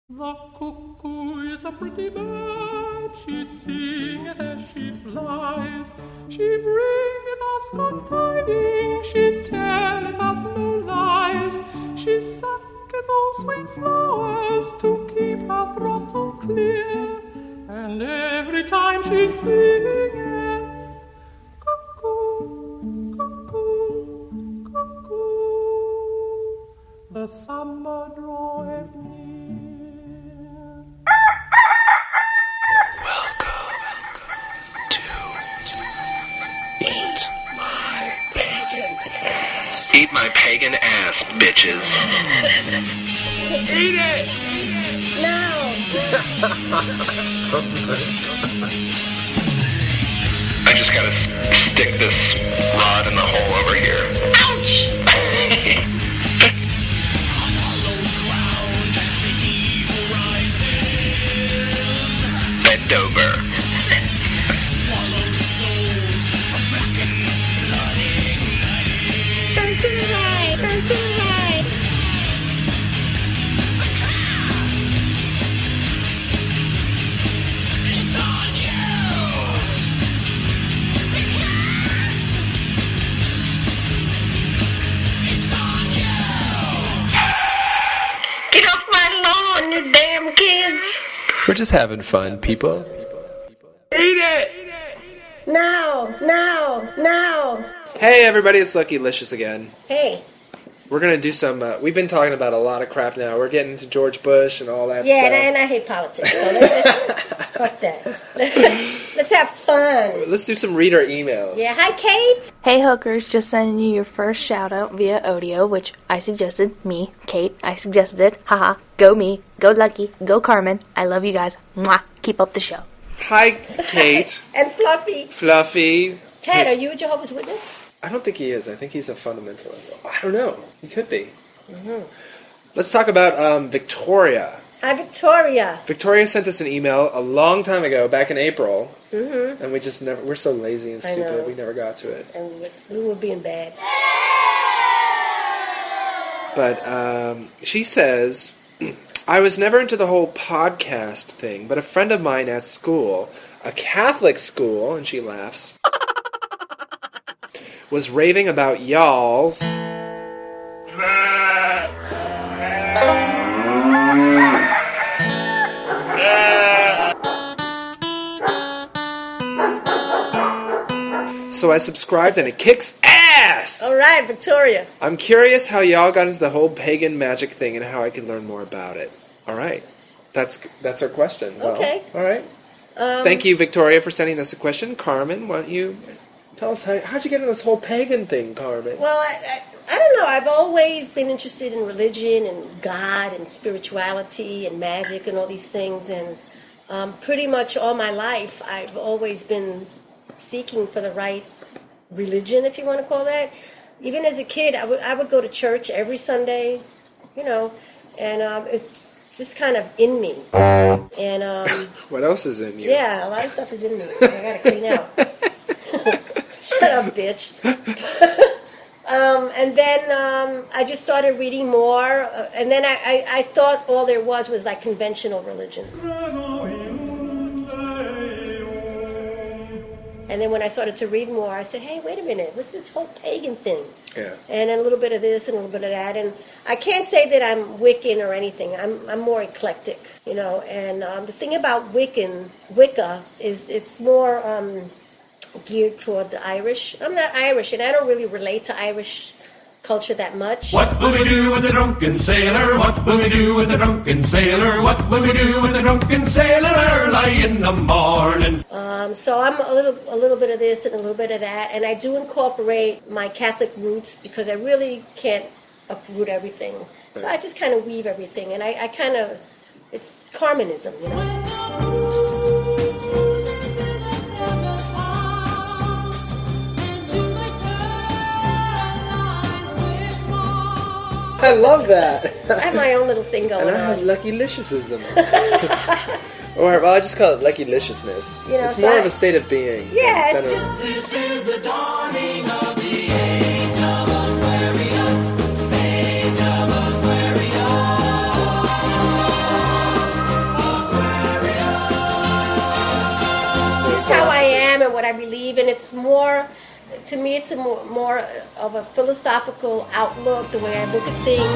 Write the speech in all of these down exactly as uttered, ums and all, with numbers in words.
The cuckoo is a pretty bird, she singeth as she flies. She bringeth us good tidings, she telleth us no lies. She sucketh all sweet flowers to keep her throttle clear. And every time she singeth, cuckoo, cuckoo, cuckoo, the summer draweth near. Eat my pagan ass, bitches. Eat it! No! I just gotta s- stick this rod in the hole over here. Ouch! Bend over. Turn to the right! Turn to the right! It's on you! It's on you! Get off my lawn, you damn kids! We're just having fun, people. Eat it! No! No! No! Hey everybody, it's Lucky Licious again. Hey. We're gonna do some, uh, we've been talking about a lot of crap now. We're getting into George Bush and all that Yeah, stuff. and I, and I hate politics, so let's, fuck that. Let's have fun. Let's do some reader emails. Yeah, hi Kate! Hey hookers, just sending you your first shout out via Odeo, which I suggested. Me, Kate, I suggested it. Haha, go me, go Lucky, go Carmen. I love you guys. Mwah. Keep up the show. Hi, Kate. And Fluffy. Fluffy. Ted, are you a Jehovah's Witness? I don't think he is. I think he's a fundamentalist. I don't know. He could be. Mm-hmm. Let's talk about um, Victoria. Hi Victoria. Victoria sent us an email a long time ago, back in April. Mm-hmm. And we just never, we're so lazy and I stupid, know. we never got to it. And we were being bad. But um, she says, I was never into the whole podcast thing, but a friend of mine at school, a Catholic school, and she laughs, was raving about y'all's so I subscribed and it kicks ass! Alright, Victoria. I'm curious how y'all got into the whole pagan magic thing and how I could learn more about it. Alright. That's that's our question. Well, Okay. Alright. Um, Thank you, Victoria, for sending us a question. Carmen, why don't you tell us, how, how'd you get into this whole pagan thing, Carmen? Well, I, I, I don't know. I've always been interested in religion and God and spirituality and magic and all these things. And um, pretty much all my life, I've always been seeking for the right religion, if you want to call that. Even as a kid, I would I would go to church every Sunday, you know, and um, it's just kind of in me. And um, What else is in you? yeah, a lot of stuff is in me. I gotta clean out. Shut up, bitch. um, and then um, I just started reading more, uh, and then I, I, I thought all there was was like conventional religion. And then when I started to read more, I said, hey, wait a minute, what's this whole pagan thing? Yeah. And then a little bit of this and a little bit of that. And I can't say that I'm Wiccan or anything. I'm I'm more eclectic, you know. And um, the thing about Wiccan, Wicca, is it's more um, geared toward the Irish. I'm not Irish, and I don't really relate to Irish culture that much. What will we do with the drunken sailor? What will we do with the drunken sailor? What will we do with the drunken sailor early in the morning? Um, so I'm a little, a little bit of this and a little bit of that, and I do incorporate my Catholic roots because I really can't uproot everything. So I just kind of weave everything, and I, I kind of, it's Carmenism, you know. I love that. I have my own little thing going And I have on. Lucky Liciousism. Or, well, I just call it Lucky Liciousness. You know, it's so more I- of a state of being. Yeah, than it's a- just. This is the dawning of the age of Aquarius. Age of Aquarius. what I believe, and it's more, to me, it's a more, more of a philosophical outlook, the way I look at things.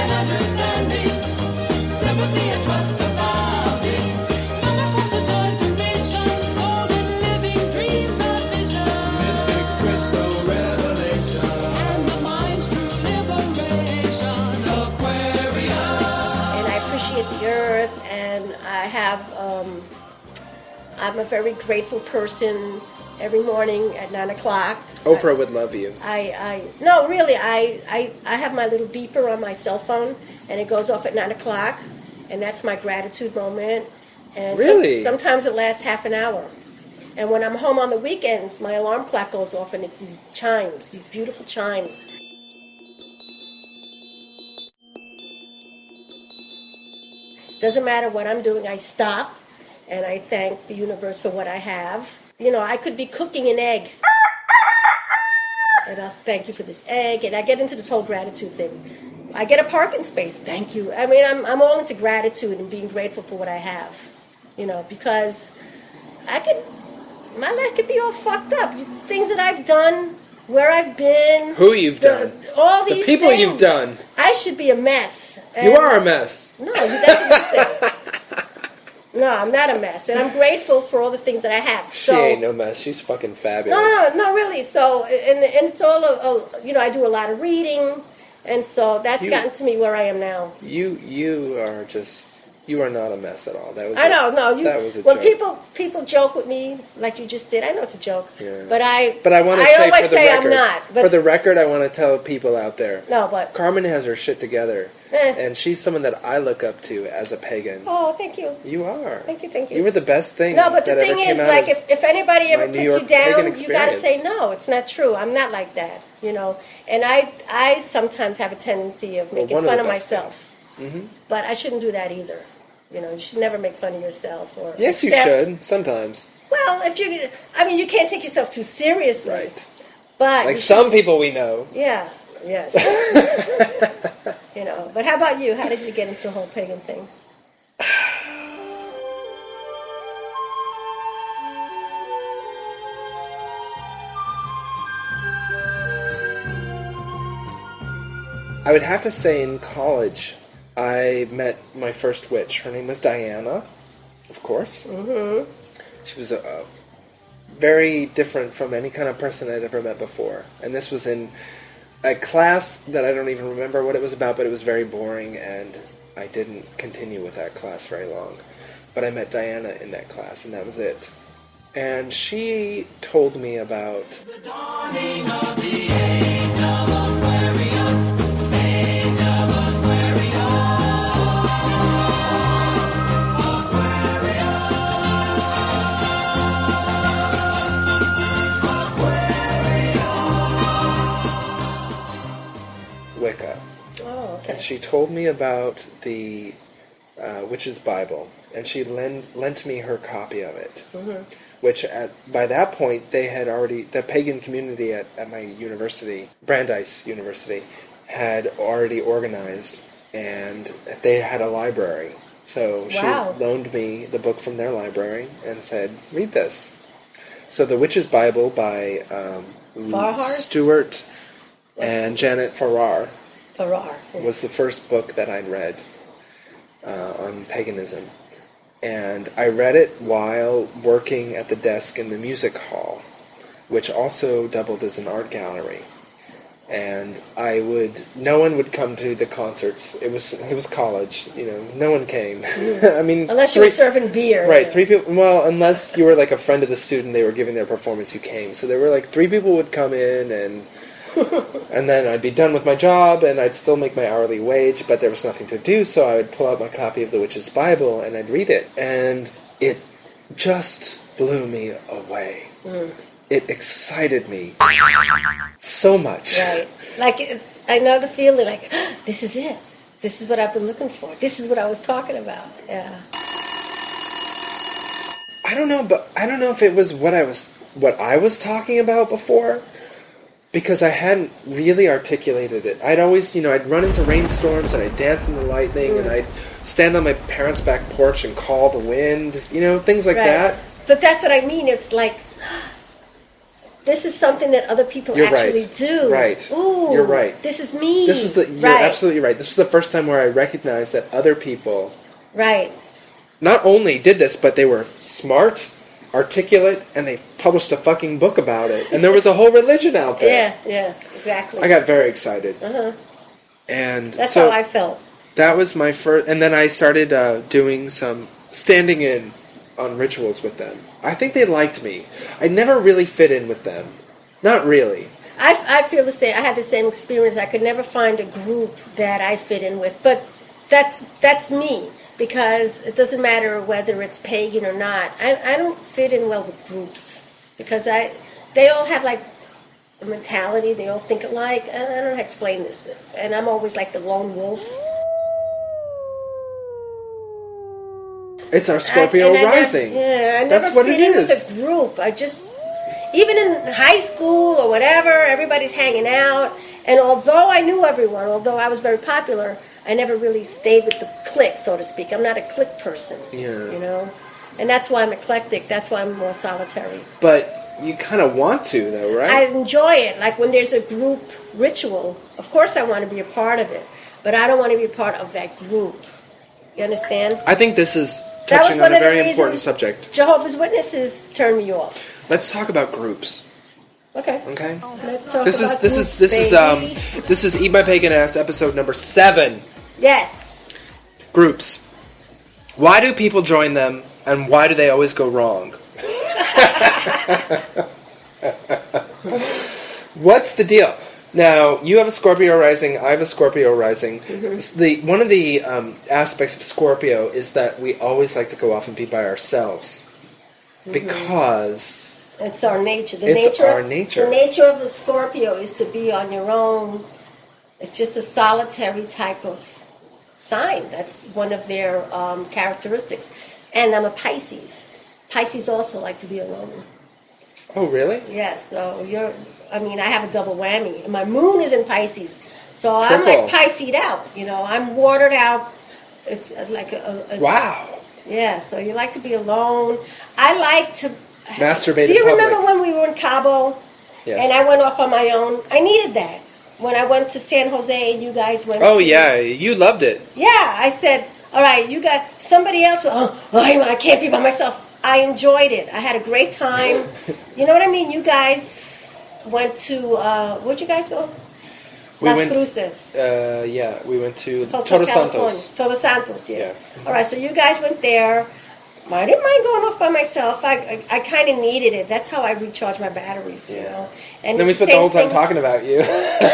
Sympathy and trust abounding. From across the torn durations, golden living dreams of vision. Mystic crystal revelation. And the mind's true liberation. Aquarium. And I appreciate the earth, and I have, um, I'm a very grateful person. Every morning at nine o'clock. Oprah would love you. I, I no, really, I, I, I have my little beeper on my cell phone, and it goes off at nine o'clock, and that's my gratitude moment. And Really? some, sometimes it lasts half an hour. And when I'm home on the weekends, my alarm clock goes off, and it's these chimes, these beautiful chimes. Doesn't matter what I'm doing, I stop, and I thank the universe for what I have. You know, I could be cooking an egg. And I'll thank you for this egg. And I get into this whole gratitude thing. I get a parking space. Thank you. I mean, I'm I'm all into gratitude and being grateful for what I have. You know, because I could, my life could be all fucked up. Things that I've done, where I've been. Who you've the, done. All The these people things. you've done. I should be a mess. You And- are a mess. No, that's what you say. No, I'm not a mess. And I'm grateful for all the things that I have. She So, ain't no mess. She's fucking fabulous. No, no, no, really. So, and, and it's all, a, a, you know, I do a lot of reading, and so that's You- gotten to me where I am now. You you are just you are not a mess at all. That was I a- know, no, you. that was a when joke. people people joke with me like you just did, I know it's a joke, Yeah. but I But I want to I say always for the say record, I'm not. But for the record, I want to tell people out there. no, but Carmen has her shit together, Eh. and she's someone that I look up to as a pagan. oh, thank you, You are. thank you, thank you. You were the best thing. No, but the that thing ever is, came out like, of- if, if anybody ever my puts New you York down, pagan you got to say, experience. no, it's not true. I'm not like that, you know. And I I sometimes have a tendency of Well, making one of fun the of best myself. Mhm. But I shouldn't do that either. You know, you should never make fun of yourself. Or Yes, you accept- should sometimes. Well, if you, I mean, you can't take yourself too seriously. Right. But Like you some people we know. should- yeah, yes. You know, but how about you? How did you get into the whole pagan thing? I would have to say in college, I met my first witch. Her name was Diana, of course. Mm-hmm. She was a, a very different from any kind of person I'd ever met before. And this was in a class that I don't even remember what it was about, but it was very boring, and I didn't continue with that class very long. But I met Diana in that class, and that was it. And she told me about Wicca. Oh, okay. And she told me about the uh, Witch's Bible, and she lent, lent me her copy of it. Mm-hmm. Which, at by that point, they had already, the pagan community at, at my university, Brandeis University, had already organized, and they had a library. So Wow. she loaned me the book from their library and said, read this. So The Witch's Bible by um, Farhar's? Stuart and Janet Farrar Farrar. was the first book that I'd read uh, on paganism. And I read it while working at the desk in the music hall, which also doubled as an art gallery. And I would, no one would come to the concerts. It was it was college, you know. No one came. I mean, Unless you three- were serving beer. Right, you know. three people. Well, unless you were like a friend of the student, they were giving their performance, you came. So there were like three people would come in, and and then I'd be done with my job, and I'd still make my hourly wage, but there was nothing to do. So I would pull out my copy of the Witch's Bible, and I'd read it, and it just blew me away. Mm. It excited me so much. Right. Like, it- I know the feeling like, this is it. This is what I've been looking for. This is what I was talking about. Yeah. I don't know, but I don't know if it was what I was what I was talking about before, because I hadn't really articulated it. I'd always, you know, I'd run into rainstorms and I'd dance in the lightning and I'd stand on my parents' back porch and call the wind, you know, things like Right. that. But that's what I mean. It's like, this is something that other people You're actually right. do. Right. Ooh, You're right. This is me. This was the you're right. absolutely right. This was the first time where I recognized that other people Right. not only did this, but they were smart, articulate, and they published a fucking book about it. And there was a whole religion out there. Yeah, yeah, exactly. I got very excited. Uh-huh. And That's so how I felt. that was my first, and then I started uh, doing some standing in on rituals with them. I think they liked me. I never really fit in with them. Not really. I, I feel the same. I had the same experience. I could never find a group that I fit in with. But that's that's me. Because it doesn't matter whether it's pagan or not. I, I don't fit in well with groups. Because I they all have like a mentality. They all think alike. I, I don't know how to explain this. And I'm always like the lone wolf. It's our Scorpio I- and I never- rising. yeah, I never That's what fit it in is. with a group. I just, even in high school or whatever, everybody's hanging out. And although I knew everyone, although I was very popular, I never really stayed with the clique, so to speak. I'm not a clique person. Yeah. You know? And that's why I'm eclectic. That's why I'm more solitary. But you kind of want to, though, right? I enjoy it. Like when there's a group ritual, of course I want to be a part of it. But I don't want to be a part of that group. You understand? I think this is That was touching one on a of the very important reasons subject. Jehovah's Witnesses turn me off. Let's talk about groups. Okay. Okay. Let's talk This is about this groups, is this is um baby. this is Eat My Pagan Ass episode number seven. Yes. Groups. Why do people join them, and why do they always go wrong? What's the deal? Now, you have a Scorpio rising, I have a Scorpio rising. Mm-hmm. The one of the um, aspects of Scorpio is that we always like to go off and be by ourselves. Mm-hmm. Because It's our nature. The It's nature our of, nature. The nature of the Scorpio is to be on your own. It's just a solitary type of sign. That's one of their um, characteristics. And I'm a Pisces. Pisces also like to be alone. Oh, really? Yes, so you're, I mean, I have a double whammy. My moon is in Pisces. So I'm Triple. like Pisce'd out, you know. I'm watered out. It's like a... a, a Wow. Yeah, so you like to be alone. I like to... Masturbate Do you in remember public. when we were in Cabo? Yes. And I went off on my own? I needed that. When I went to San Jose and you guys went Oh, to... yeah, you loved it. Yeah, I said, all right, you got somebody else. Oh, I I can't be by myself. I enjoyed it. I had a great time. You know what I mean? You guys went to, uh, where'd you guys go? We Las went, Cruces. Uh, yeah, we went to Hotel Todos California. Santos. Todos Santos, yeah. Yeah. All right, so you guys went there. I didn't mind going off by myself. I I, I kind of needed it. That's how I recharge my batteries, you Yeah. know. And Then we it's the spent the whole same time thing- talking about you.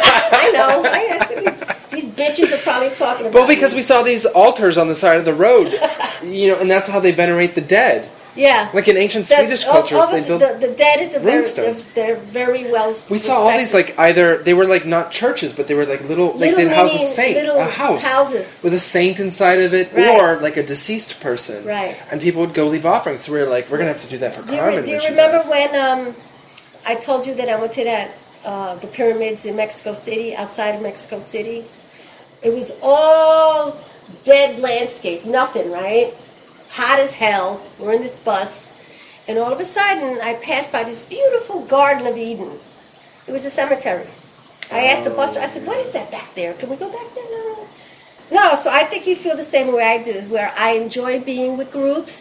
I know. I, I see these bitches are probably talking about Well, because me. we saw these altars on the side of the road, you know, and that's how they venerate the dead. Yeah. Like in ancient The- Swedish all- cultures, all they the, built. the, the dead is a very they're, runestones. they're very well. We saw all these like either they were like not churches, but they were like little, like Little they'd house a mini- saint, little a house houses. with a saint inside of it, Right. or like a deceased person, Right. And people would go leave offerings. So we were like, we're gonna have to do that for Do you, Carmen. do you when she remember dies. when um, I told you that I went to that uh, the pyramids in Mexico City, outside of Mexico City? It was all dead landscape, nothing, right? Hot as hell. We're in this bus, and all of a sudden, I passed by this beautiful Garden of Eden. It was a cemetery. I asked the bus driver, I said, "What is that back there? Can we go back there?" No, no. So I think you feel the same way I do, where I enjoy being with groups.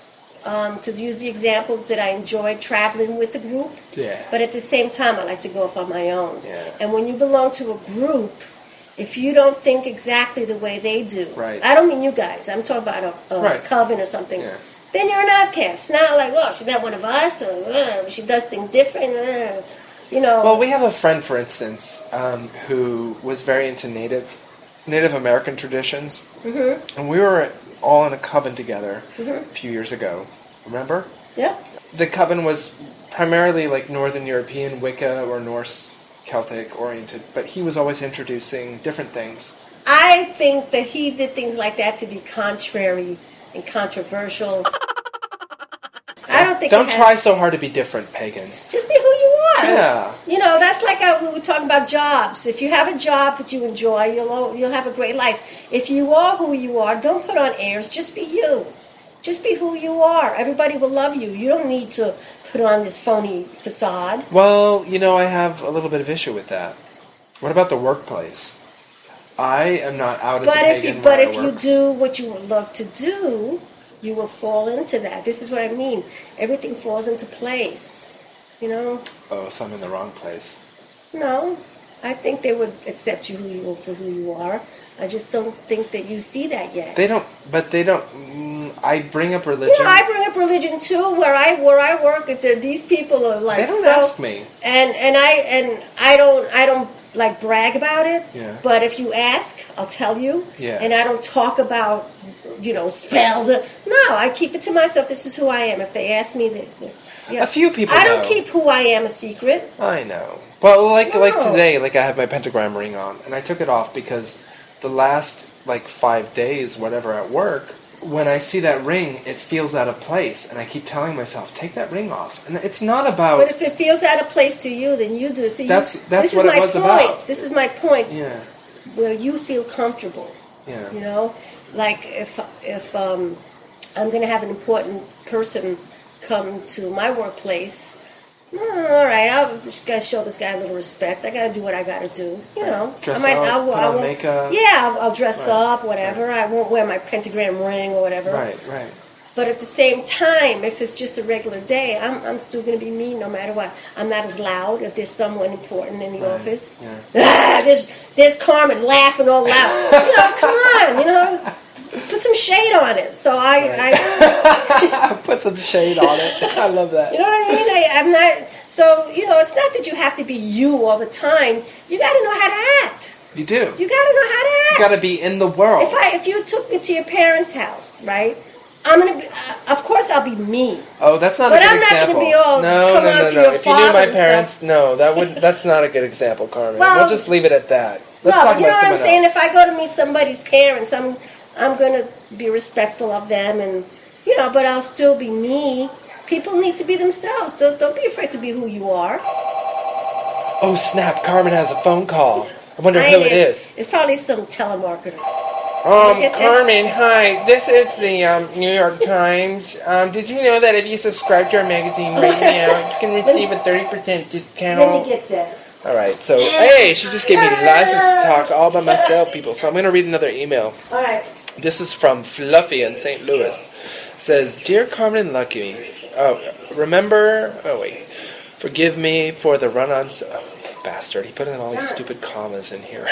Um, to use the examples that I enjoy traveling with a group, Yeah. but at the same time I like to go off on my own. Yeah. And when you belong to a group, if you don't think exactly the way they do, Right. I don't mean you guys, I'm talking about a, a Right. coven or something, Yeah. then you're an outcast. Not like, well, she's not one of us, or uh, she does things different, uh, you know. Well, we have a friend, for instance, um, who was very into Native Native American traditions, mm-hmm. and we were all in a coven together Mm-hmm. a few years ago. Remember? yeah. The coven was primarily like Northern European, Wicca, or Norse Celtic oriented, but he was always introducing different things. I think that he did things like that to be contrary and controversial. I don't think Don't it has- try so hard to be different, pagans. Just be who you are. Yeah. You know, that's like how we were talking about jobs. If you have a job that you enjoy, you'll you'll have a great life. If you are who you are, don't put on airs. Just be you. Just be who you are. Everybody will love you. You don't need to put on this phony facade. Well, you know, I have a little bit of issue with that. What about the workplace? I am not out as But a if pagan you but where I if you work. do what you would love to do, you will fall into that. This is what I mean. Everything falls into place. You know? Oh, so I'm in the wrong place. No, I think they would accept you who you for who you are. I just don't think that you see that yet. They don't, but they don't. Mm, I bring up religion. You know, I bring up religion too. Where I where I work, if there these people are like They don't so, ask me. and and I and I don't I don't like brag about it. Yeah. But if you ask, I'll tell you. Yeah. And I don't talk about you know spells. Or, no, I keep it to myself. This is who I am. If they ask me, they, they, yeah. A few people I don't know. keep who I am a secret. I know. Well, like like No. today, like I have my pentagram ring on, and I took it off because the last like five days, whatever, at work, when I see that ring, it feels out of place, and I keep telling myself, take that ring off. And it's not about. But if it feels out of place to you, then you do it. So you, That's- that's this what is it my was point. about. This is my point. Yeah, Where you feel comfortable. yeah. You know, like if if um, I'm going to have an important person come to my workplace, well, all right, I'll just gotta show this guy a little respect. I got to do what I got to do. You know, Dress I might, up, I, will- put I on won't- makeup. Yeah, I'll, I'll dress Right. up, whatever. I won't wear my pentagram ring or whatever. Right, right. But at the same time, if it's just a regular day, I'm, I'm still going to be me no matter what. I'm not as loud if there's someone important in the Right, office. yeah. Ah, there's, there's Carmen laughing all loud. You know, come on, you know, put some shade on it. So I, I Put some shade on it. I love that. you know what I mean? I, I'm not, so, you know, it's not that you have to be you all the time. You got to know how to act. You do. You got to know how to act. You got to be in the world. If I, if you took me to your parents' house, right? I'm gonna be, uh, of course I'll be me. Oh, that's not But a good I'm not gonna example. be all, no, come no, on no, to no. your If you knew father my and parents, stuff. no, that would that's not a good example, Carmen. Well- we'll just leave it at that. Let's no, talk but you know about what I'm someone saying? else. If I go to meet somebody's parents, I'm I'm gonna be respectful of them, and you know, but I'll still be me. People need to be themselves. Don't, don't be afraid to be who you are. Oh snap! Carmen has a phone call. I wonder I who ain't- it is. It's probably some telemarketer. Um, Get that? Carmen, hi. This is the um, New York Times. Um, did you know that if you subscribe to our magazine right now, you can receive a thirty percent discount? Let me get that. All right. So hey, she just gave me the license to talk all by myself, people. So I'm gonna read another email. All right. This is from Fluffy in Saint Louis. It says, Dear Carmen and Lucky, oh, remember, oh wait, forgive me for the run-ons. Oh, bastard, he put in all these stupid commas in here.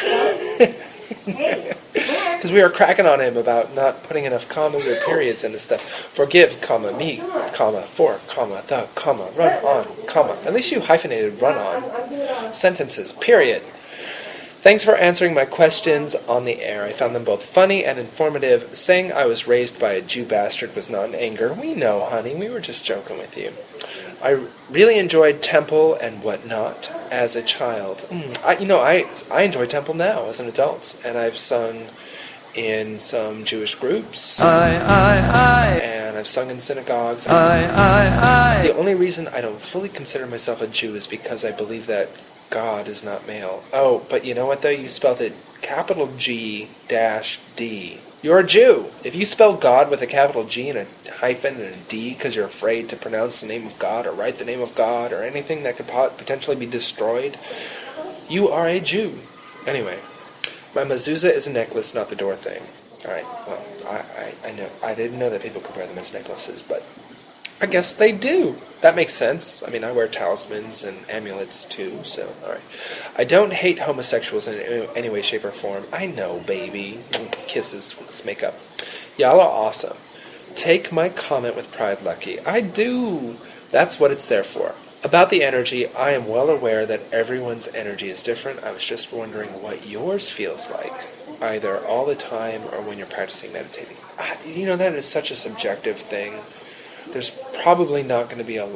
Hey. Because we were cracking on him about not putting enough commas or periods into stuff. Forgive, comma, me, comma, for, comma, the, comma, run on, comma. At least you hyphenated run I'm, on. I'm doing all Sentences, period. Thanks for answering my questions on the air. I found them both funny and informative. Saying I was raised by a Jew bastard was not in anger. We know, honey. We were just joking with you. I really enjoyed Temple and whatnot as a child. Mm, I, you know, I I enjoy Temple now as an adult, and I've sung in some Jewish groups, I, I, and I've sung in synagogues. I, I, I. The only reason I don't fully consider myself a Jew is because I believe that God is not male. Oh, but you know what though? You spelled it capital G dash D. You're a Jew. If you spell God with a capital G and a hyphen and a D because you're afraid to pronounce the name of God or write the name of God or anything that could pot- potentially be destroyed, you are a Jew. Anyway, my mezuzah is a necklace, not the door thing. All right. Well, I, I, I know I didn't know that people could wear them as necklaces, but I guess they do. That makes sense. I mean, I wear talismans and amulets too, so, alright. I don't hate homosexuals in any- any way, shape, or form. I know, baby. Kisses, let's make up. Y'all are awesome. Take my comment with pride, Lucky. I do. That's what it's there for. About the energy, I am well aware that everyone's energy is different. I was just wondering what yours feels like, either all the time or when you're practicing meditating. Ah, You know, that is such a subjective thing. There's probably not going to be a,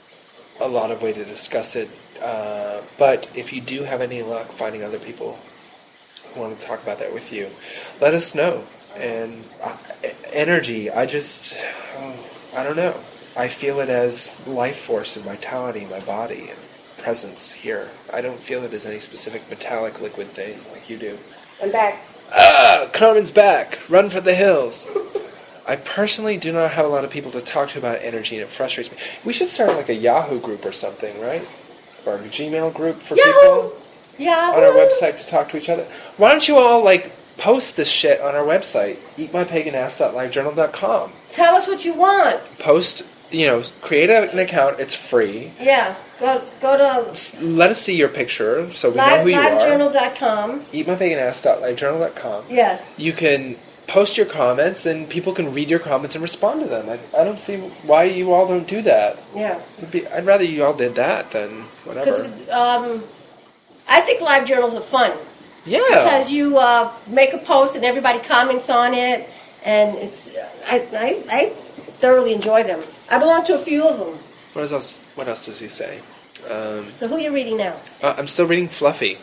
a lot of way to discuss it, uh, but if you do have any luck finding other people who want to talk about that with you, let us know. And uh, energy, I just, oh, I don't know. I feel it as life force and vitality in my body and presence here. I don't feel it as any specific metallic liquid thing like you do. I'm back. Ah, Carmen's back. Run for the hills. I personally do not have a lot of people to talk to about energy, and it frustrates me. We should start like a Yahoo group or something, right? Or a Gmail group for Yahoo! people Yahoo! on our website to talk to each other. Why don't you all like post this shit on our website, eat my pagan ass dot live journal dot com. Tell us what you want. Post, you know, create a, an account. It's free. Yeah. Go go to S- Let us see your picture so we know live, who you live are. journal dot com. eat my pagan ass dot live journal dot com. Yeah. You can post your comments, and people can read your comments and respond to them. I, I don't see why you all don't do that. Yeah. It'd be, I'd rather you all did that than Because whatever. um, I think live journals are fun. Yeah. Because you uh, make a post and everybody comments on it, and it's I, I, I thoroughly enjoy them. I belong to a few of them. What else? What else does he say? Um, So who are you reading now? uh, I'm still reading Fluffy.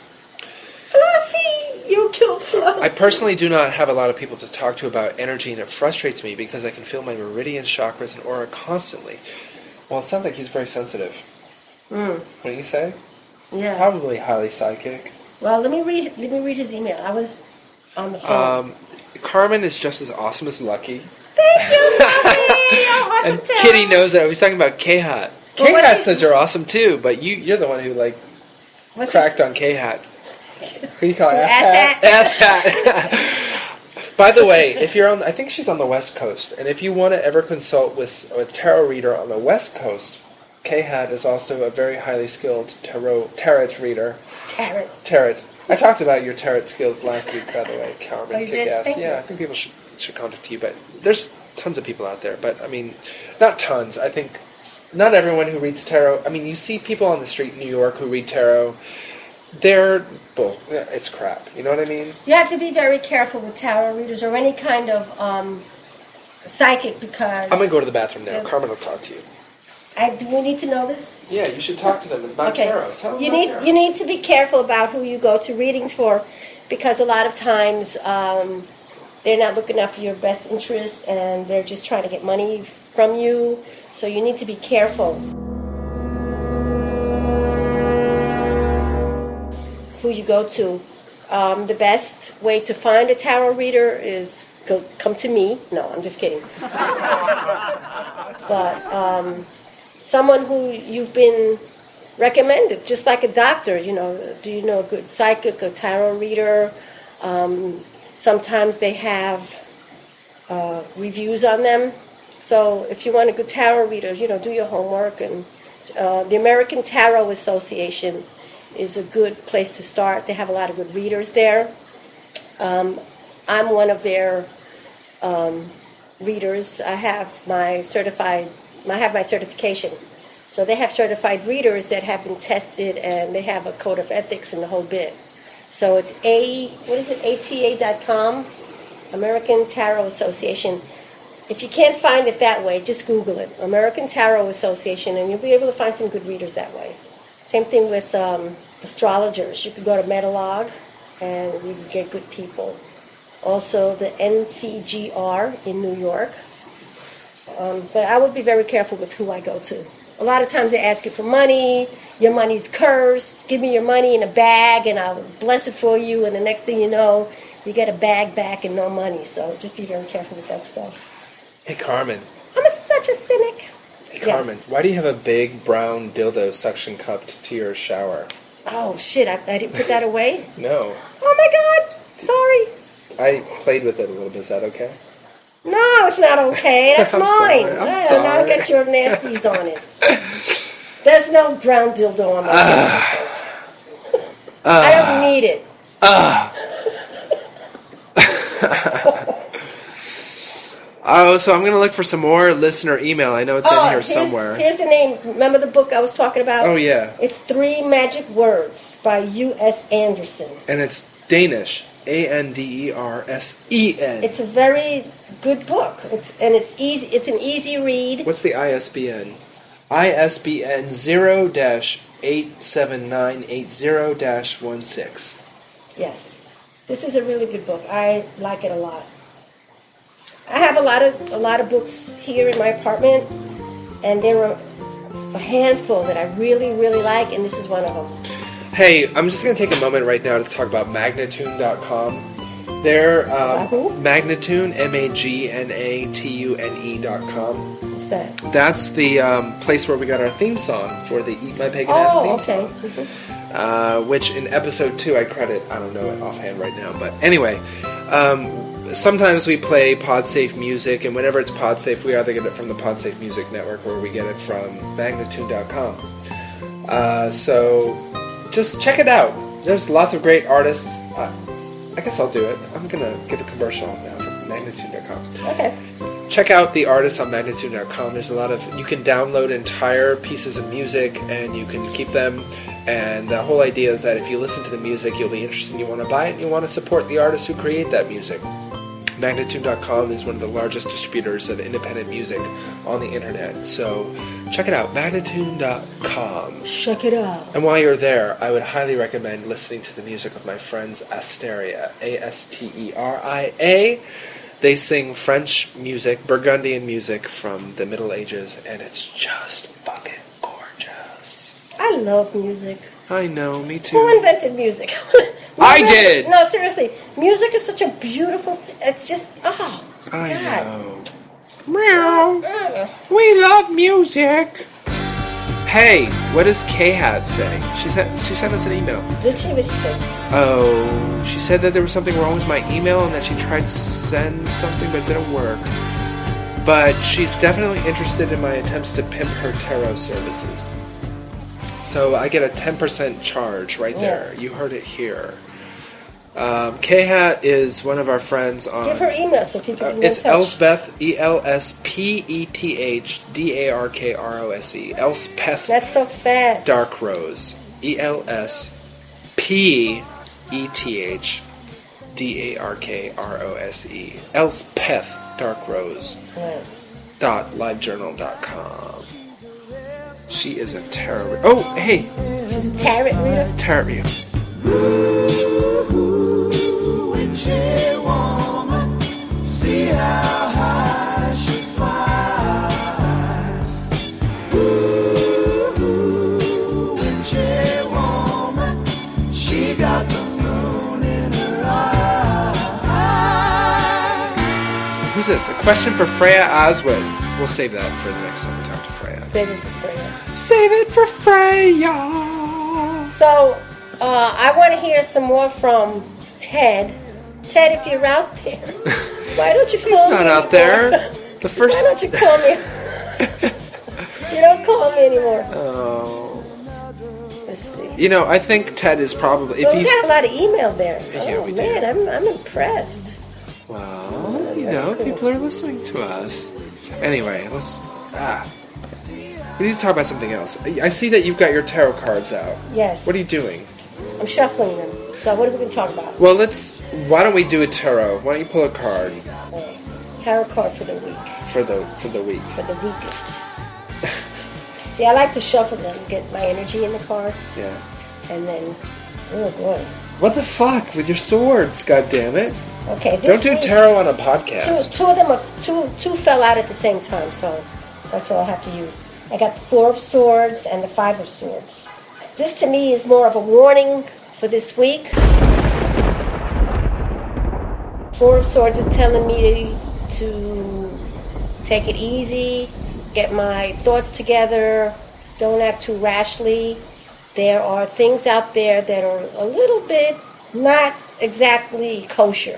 Fluffy, you cute Fluffy. I personally do not have a lot of people to talk to about energy, and it frustrates me because I can feel my meridians, chakras, and aura constantly. Well, it sounds like he's very sensitive. Mm. What do you say? Yeah. Probably highly psychic. Well, let me read. Let me read his email. I was on the phone. Um, Carmen is just as awesome as Lucky. Thank you, Fluffy. Oh, awesome And too. Kitty knows that. I was talking about K-Hat. Well, what K-Hat is- says you're awesome too, but you, you're the one who like What's cracked his- on K-Hat. Who do you call it? Ass Ass hat. By the way, if you're on, I think she's on the West Coast, and if you want to ever consult with a tarot reader on the West Coast, K-Hat is also a very highly skilled tarot tarot reader. Tarot. Tarot. I talked about your tarot skills last week, by the way, Carmen. Oh, you did? Kick-ass. Thank Yeah, you. I think people should should contact you, but there's tons of people out there. But I mean, not tons. I think s- not everyone who reads tarot. I mean, you see people on the street in New York who read tarot. They're bull. It's crap. You know what I mean? You have to be very careful with tarot readers or any kind of um, psychic because. I'm gonna go to the bathroom now. Yeah. Carmen will talk to you. I, do we need to know this? Yeah, you should talk to them about tarot. Tell them You about need tarot. you need to be careful about who you go to readings for, because a lot of times um, they're not looking out for your best interests and they're just trying to get money from you. So you need to be careful who you go to. Um, the best way to find a tarot reader is go come to me. No, I'm just kidding. But um, someone who you've been recommended, just like a doctor, you know, do you know a good psychic, a tarot reader? Um, sometimes they have uh, reviews on them. So if you want a good tarot reader, you know, do your homework. And uh, the American Tarot Association is a good place to start. They have a lot of good readers there. Um, I'm one of their um, readers. I have my certified, I have my certification. So they have certified readers that have been tested, and they have a code of ethics and the whole bit. So it's a, what is it, A T A dot com, American Tarot Association. If you can't find it that way, just Google it, American Tarot Association, and you'll be able to find some good readers that way. Same thing with um, astrologers. You could go to Metalog, and you can get good people. Also, the N C G R in New York. Um, but I would be very careful with who I go to. A lot of times they ask you for money. Your money's cursed. Give me your money in a bag, and I'll bless it for you. And the next thing you know, you get a bag back and no money. So just be very careful with that stuff. Hey, Carmen. I'm a, such a cynic. Hey, Carmen. Yes. Why do you have a big brown dildo suction cupped to your shower? Oh, shit, I, I didn't put that away? No. Oh, my God. Sorry. I played with it a little bit. Is that okay? No, it's not okay. That's I'm mine. sorry, I'm Yeah, sorry. Now get your nasties on it. There's no brown dildo on my uh, I don't need it. Oh, so I'm going to look for some more listener email. I know it's in here Oh, here's, somewhere. Here's the name. Remember the book I was talking about? Oh, yeah. It's Three Magic Words by U S Anderson. And it's Danish. A N D E R S E N. It's a very good book. It's and it's easy. It's an easy read. What's the I S B N? I S B N zero dash eight seven nine eight zero dash one six. Yes, this is a really good book. I like it a lot. I have a lot of a lot of books here in my apartment, and there are a handful that I really really like, and this is one of them. Hey, I'm just going to take a moment right now to talk about Magnatune dot com. They're um, Yahoo? Magnatune, M A G N A T U N E dot com. What's that? That's the um, place where we got our theme song for the Eat My Pagan Ass Oh, theme okay. song. Mhm. Uh, which in episode two I credit, I don't know it offhand right now, but anyway, um, sometimes we play PodSafe music, and whenever it's PodSafe, we either get it from the PodSafe Music Network or we get it from Magnatune dot com. Uh, so just check it out. There's lots of great artists. Uh, I guess I'll do it. I'm gonna give a commercial now for Magnatune dot com. Okay. Check out the artists on Magnatune dot com. There's a lot of, you can download entire pieces of music and you can keep them. And the whole idea is that if you listen to the music, you'll be interested and you want to buy it and you want to support the artists who create that music. Magnatune dot com is one of the largest distributors of independent music on the internet. So check it out, Magnatune dot com. Check it out. And while you're there, I would highly recommend listening to the music of my friends Asteria, A S T E R I A. They sing French music, Burgundian music from the Middle Ages, and it's just fucking gorgeous. I love music. I know, me too. Who invented music? I Music- did! No, seriously. Music is such a beautiful thing. It's just, oh, I God. know. Meow. We love music. Hey, what does K-Hat say? She sent, she sent us an email. Did she? What she say? Oh, she said that there was something wrong with my email and that she tried to send something but it didn't work. But she's definitely interested in my attempts to pimp her tarot services. So I get a ten percent charge right there. You heard it here. Um, K-Hat is one of our friends on... Give her email so people Uh, can get it's in touch. Elspeth, E L S P E T H D A R K R O S E. Elspeth That's so fast. Dark Rose. E L S P E T H D A R K R O S E. Elspeth Dark Rose. Yeah. Dot livejournal dot com. She is a tarot. Re- oh, hey, She's a tarot reader. tarot reader. Witchy woman, see how high she flies. Ooh, witchy woman, she got the moon in her eye. Who's this? A question for Freya Oswald. We'll save that for the next time we talk to Freya. Save it for Freya. Save it for Freya. So, uh, I want to hear some more from Ted. Ted, if you're out there, why don't you call me? He's not out there. The Why first. don't you call me? You don't call me anymore. Oh. Let's see. You know, I think Ted is probably if So we he's. got a lot of email there. Yeah, Oh we do. man, I'm I'm impressed. Well, you know, people are listening to us. Anyway, let's. Ah. We need to talk about something else. I I see that you've got your tarot cards out. Yes. What are you doing? I'm shuffling them. So what are we going to talk about? Well, let's. Why don't we do a tarot? Why don't you pull a card Uh, tarot card for the week, for the for the week? for the weakest. See, I like to shuffle them, get my energy in the cards, Yeah. and then, oh boy. What the fuck with your swords? God damn it! Okay, this Don't do week, tarot on a Two, podcast. two of them, are, two, two fell out at the same time, so that's what I'll have to use. I got the Four of Swords and the Five of Swords. This to me is more of a warning for this week. Four of Swords is telling me to take it easy, get my thoughts together, don't act too rashly. There are things out there that are a little bit not exactly kosher.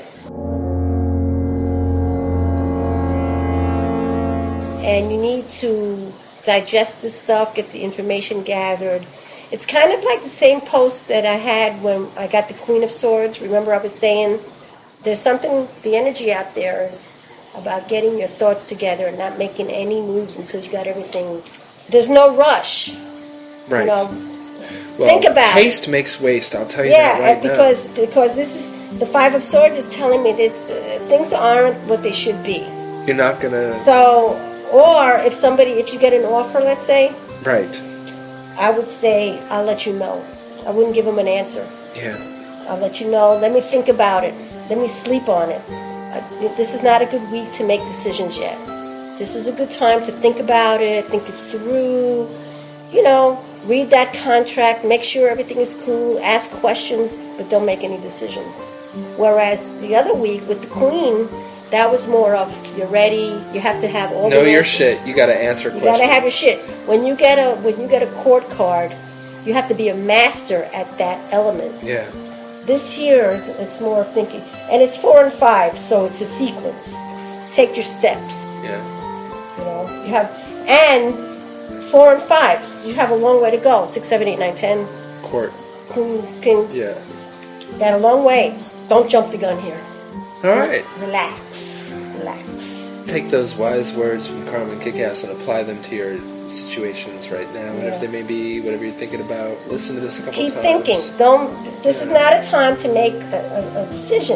And you need to digest this stuff, get the information gathered. It's kind of like the same post that I had when I got the Queen of Swords. Remember I was saying there's something, the energy out there is about getting your thoughts together and not making any moves until you got everything. There's no rush. Right. You know, well, think about it. haste makes waste. I'll tell you yeah, that right and because because this is the Five of Swords is telling me that uh, things aren't what they should be. now. You're not gonna. So, or if somebody, if you get an offer, let's say, Right. I would say I'll let you know. I wouldn't give them an answer. Yeah. I'll let you know. Let me think about it. Let me sleep on it. I, this is not a good week to make decisions yet. This is a good time to think about it, think it through. You know, read that contract, make sure everything is cool, ask questions, but don't make any decisions. Whereas the other week with the Queen, that was more of you're ready. You have to have all Know the your answers. shit. You got to answer You questions. gotta have your shit. When you get a when you get a court card, you have to be a master at that element. Yeah. This here, it's, it's more thinking, and it's four and five, so it's a sequence. Take your steps. Yeah. You know, you have and four and fives. You have a long way to go. Six, seven, eight, nine, ten. Court. Queens, kings. Yeah. Got a long way. Don't jump the gun here. All right. Relax. Relax. Take those wise words from Carmen Kickass and apply them to your situations right now, whatever Yeah. they may be, whatever you're thinking about. Listen to this a couple Keep times. thinking. Don't. This is not a time to make a, a, a decision.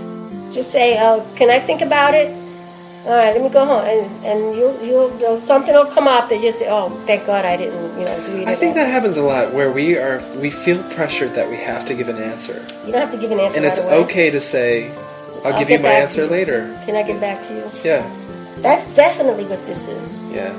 Just say, "Oh, can I think about it?" All right, let me go home, and and you'll you'll something will come up that you say, "Oh, thank God I didn't, you know, do either I think that." that happens a lot where we are we feel pressured that we have to give an answer. You don't have to give an answer And right it's away. okay to say, I'll, I'll give you get my back to answer you. later. Can I get back to you? Yeah. That's definitely what this is. Yeah.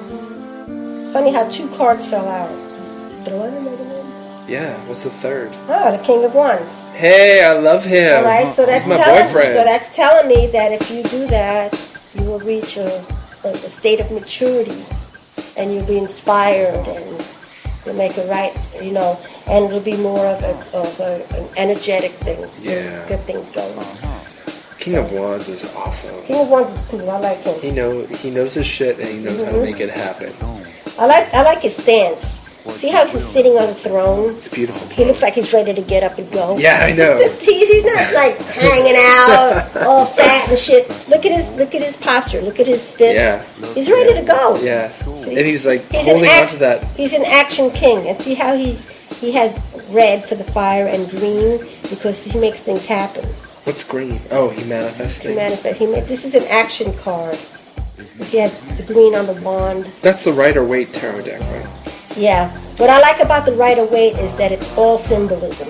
Funny how two cards fell out. Throw in another one. Yeah. What's the third? Oh, the King of Wands. Hey, I love him. All right, so that's He's my telling boyfriend. so that's telling me that if you do that, you will reach a, a, a state of maturity, and you'll be inspired, and you'll make it right, you know, and it'll be more of a of a, an energetic thing. Yeah. Get things going. King of Wands is awesome. King of Wands is cool. I like him. He know he knows his shit and he knows how to Mhm. make it happen. I like I like his stance. See how he's sitting on the throne? It's beautiful. He looks like he's ready to get up and go. Yeah, I know. He's, he's not like hanging out, all fat and shit. Look at his look at his posture. Look at his fist. Yeah. He's ready to go. Yeah. See? And he's like He's an holding act- on to that. He's an action king, and see how he's he has red for the fire and green because he makes things happen. What's green? Oh, he manifests He things. manifest. He ma- this is an action card. He had the green on the wand. That's the Rider Waite tarot deck, right? Yeah. What I like about the Rider Waite is that it's all symbolism.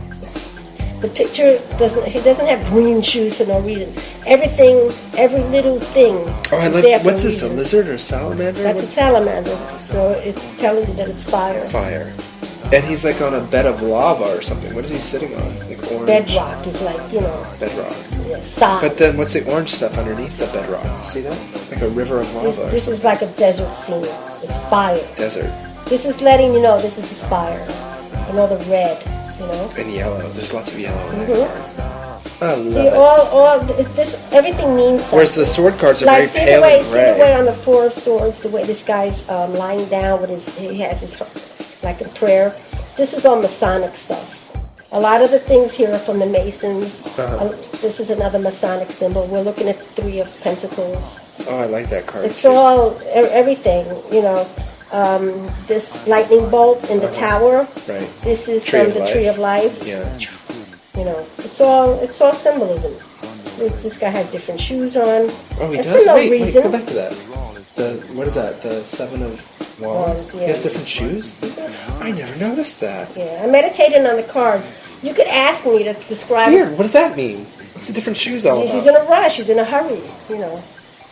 The picture doesn't. He doesn't have green shoes for no reason. Everything, every little thing. Oh, I is like. there for What's a this? A reason. lizard or a salamander? That's a What's salamander. So it's telling you that it's fire. fire? And he's like on a bed of lava or something. What is he sitting on? Like orange Bedrock is like you know, bedrock. yeah, solid. But then what's the orange stuff underneath the bedrock? See that? Like a river of This, lava. or this is like a desert scene. It's fire. something. Desert This is letting you know this is his fire. You know the red. You know. and yellow. There's lots of yellow in that Mhm. card. I love See, it. all, all th- this, everything means something. Whereas the sword cards are like very see the pale way, and see the way gray. on the four of swords, the way this guy's um, lying down with his, he has his like a prayer. This is all Masonic stuff. A lot of the things here are from the Masons. Uh-huh. Uh, this is another Masonic symbol. We're looking at the Three of Pentacles. Oh, I like that card It's too. all e- everything, you know. Um, this lightning bolt in the tower. Right. This is Tree from of the life. Tree of Life. Yeah. You know, it's all it's all symbolism. This, this guy has different shoes on. Oh, he It's does. for no wait, reason. wait, go back to that. The what is that? The seven of wands. Wands, He has yeah. different shoes. I never noticed that. Yeah, I meditated on the cards. You could ask me to describe. Weird. What does that mean? What's the different shoes all She's about? she's in a rush. She's in a hurry. You know.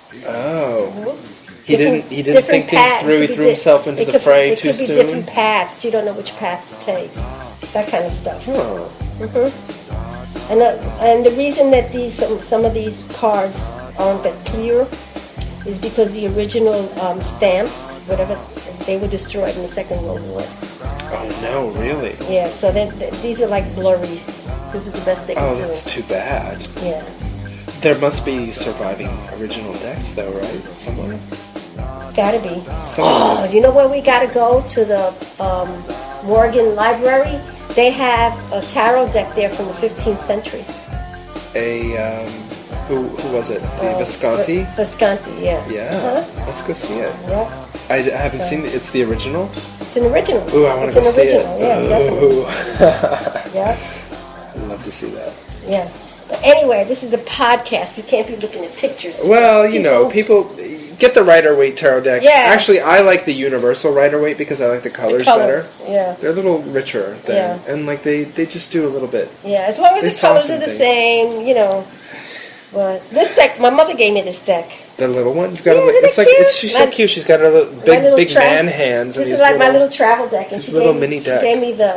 Oh. He Different- didn't. He didn't different think things path- through. it He could threw be di- himself into it the could- fray it too could be soon. different paths. You don't know which path to take. That kind of stuff. Oh. hmm And uh, and the reason that these some, some of these cards aren't that clear is because the original um, stamps, whatever, they were destroyed in the Second World War. Oh no! Really? Yeah, so they, they, these are like blurry. This is the best they can Oh, do. that's too bad. Yeah. There must be surviving original decks, though, right? Somewhere. Gotta be. Somewhere. Oh, you know where we gotta go? To the um, Morgan Library. They have a tarot deck there from the fifteenth century. A um, who who was it? The Uh, Visconti. V- Visconti, yeah. Yeah. Uh-huh. Let's go see it. Yeah. I, I haven't So- seen it. It's the original. It's an original. Ooh, I want it's to go an see original. it. Yeah, definitely. Ooh. Yeah, I'd love to see that. yeah. But anyway, this is a podcast. We can't be looking at pictures. because Well, you know, people get the Rider Waite tarot deck. Yeah. Actually, I like the Universal Rider Waite because I like the the colors, colors. better. Yeah. They're a little richer, than, Yeah. and like they, they just do a little bit. Yeah, as long as They the colors soften are the things. same, you know. But this deck, my mother gave me this deck. The little one, you've got Yeah, a, isn't it it's like cute? it's she's so My- cute. She's got her little, My big little big tra- man hands. This and is these like my little travel deck, and this she little gave, mini she deck. gave me the, the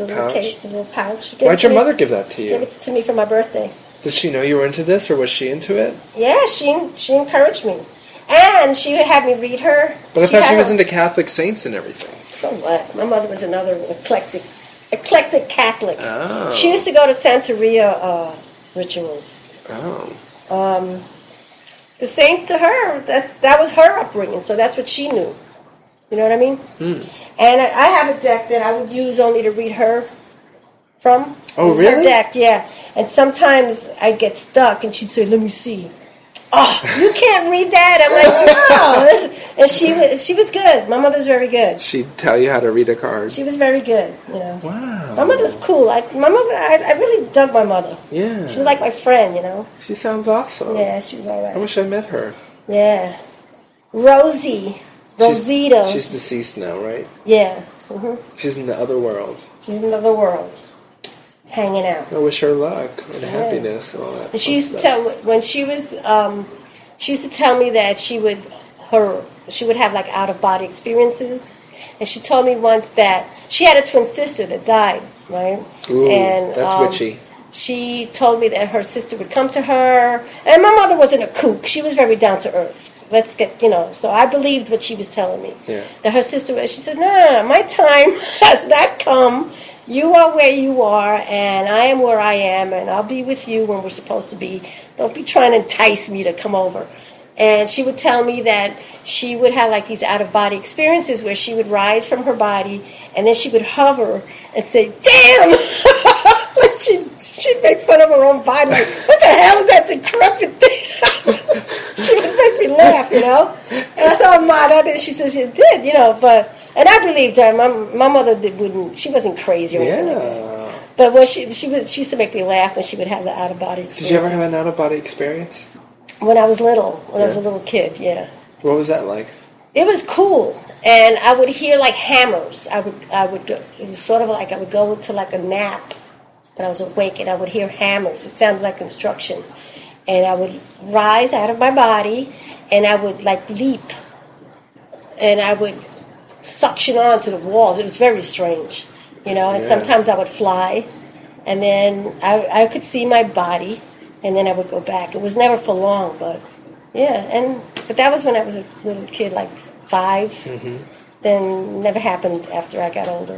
The little Pouch? case, the little pouch. She gave Why'd it your to me- mother give that to She gave you? it to me for my birthday. Did she know you were into this, or was she into it? Yeah, she she encouraged me, and she would have me read her. But I thought she had was her- into Catholic saints and everything. So what? My mother was another eclectic, eclectic Catholic. Oh. She used to go to Santeria uh, rituals. Oh. Um, the saints to her, that's that was her upbringing, so that's what she knew. You know what I mean? Hmm. And I, I have a deck that I would use only to read her from. Oh, It was really? Her deck, yeah. And sometimes I'd get stuck, and she'd say, "Let me see." Oh, you can't read that. I'm like, no. And she was she was good. My mother's very good. She'd tell you how to read a card. She was very good. You know. Wow. My mother's cool. I, my mother, I, I really dug my mother. Yeah. She was like my friend, you know. She sounds awesome. Yeah, she was all right. I wish I met her. Yeah. Rosie. Rosita. She's, she's deceased now, right? yeah. hmm She's in the other world. She's in another world. Hanging out. I wish her luck and happiness and all that. And fun she used to stuff. tell when she was um, she used to tell me that she would her she would have like out of body experiences. And she told me once that she had a twin sister that died, right? Ooh, and that's um, witchy. She told me that her sister would come to her, and my mother wasn't a kook. She was very down to earth. Let's get, you know, so I believed what she was telling me. Yeah. That her sister, she said, no, no, no, my time has not come. You are where you are, and I am where I am, and I'll be with you when we're supposed to be. Don't be trying to entice me to come over. And she would tell me that she would have like these out-of-body experiences where she would rise from her body, and then she would hover and say, damn! Like she'd, she'd make fun of her own body. Like, what the hell is that decrepit thing? She would make me laugh, you know? And I said, oh, Ma, that did. She said she did, you know, but... And I believed her. My, my mother did, wouldn't... She wasn't crazy or anything like that. Yeah. But when she she was she used to make me laugh when she would have the out of body experiences. Did you ever have an out-of-body experience? When I was little, when I was a Yeah. little kid, yeah. What was that like? It was cool, and I would hear like hammers. I would I would go, it was sort of like I would go to like a nap, but I was awake and I would hear hammers. It sounded like construction, and I would rise out of my body, and I would like leap, and I would suction onto the walls. It was very strange, you know. And Yeah. sometimes I would fly, and then I I could see my body, and then I would go back. It was never for long, but yeah. And but that was when I was a little kid, like five. Mm-hmm. Then never happened after I got older.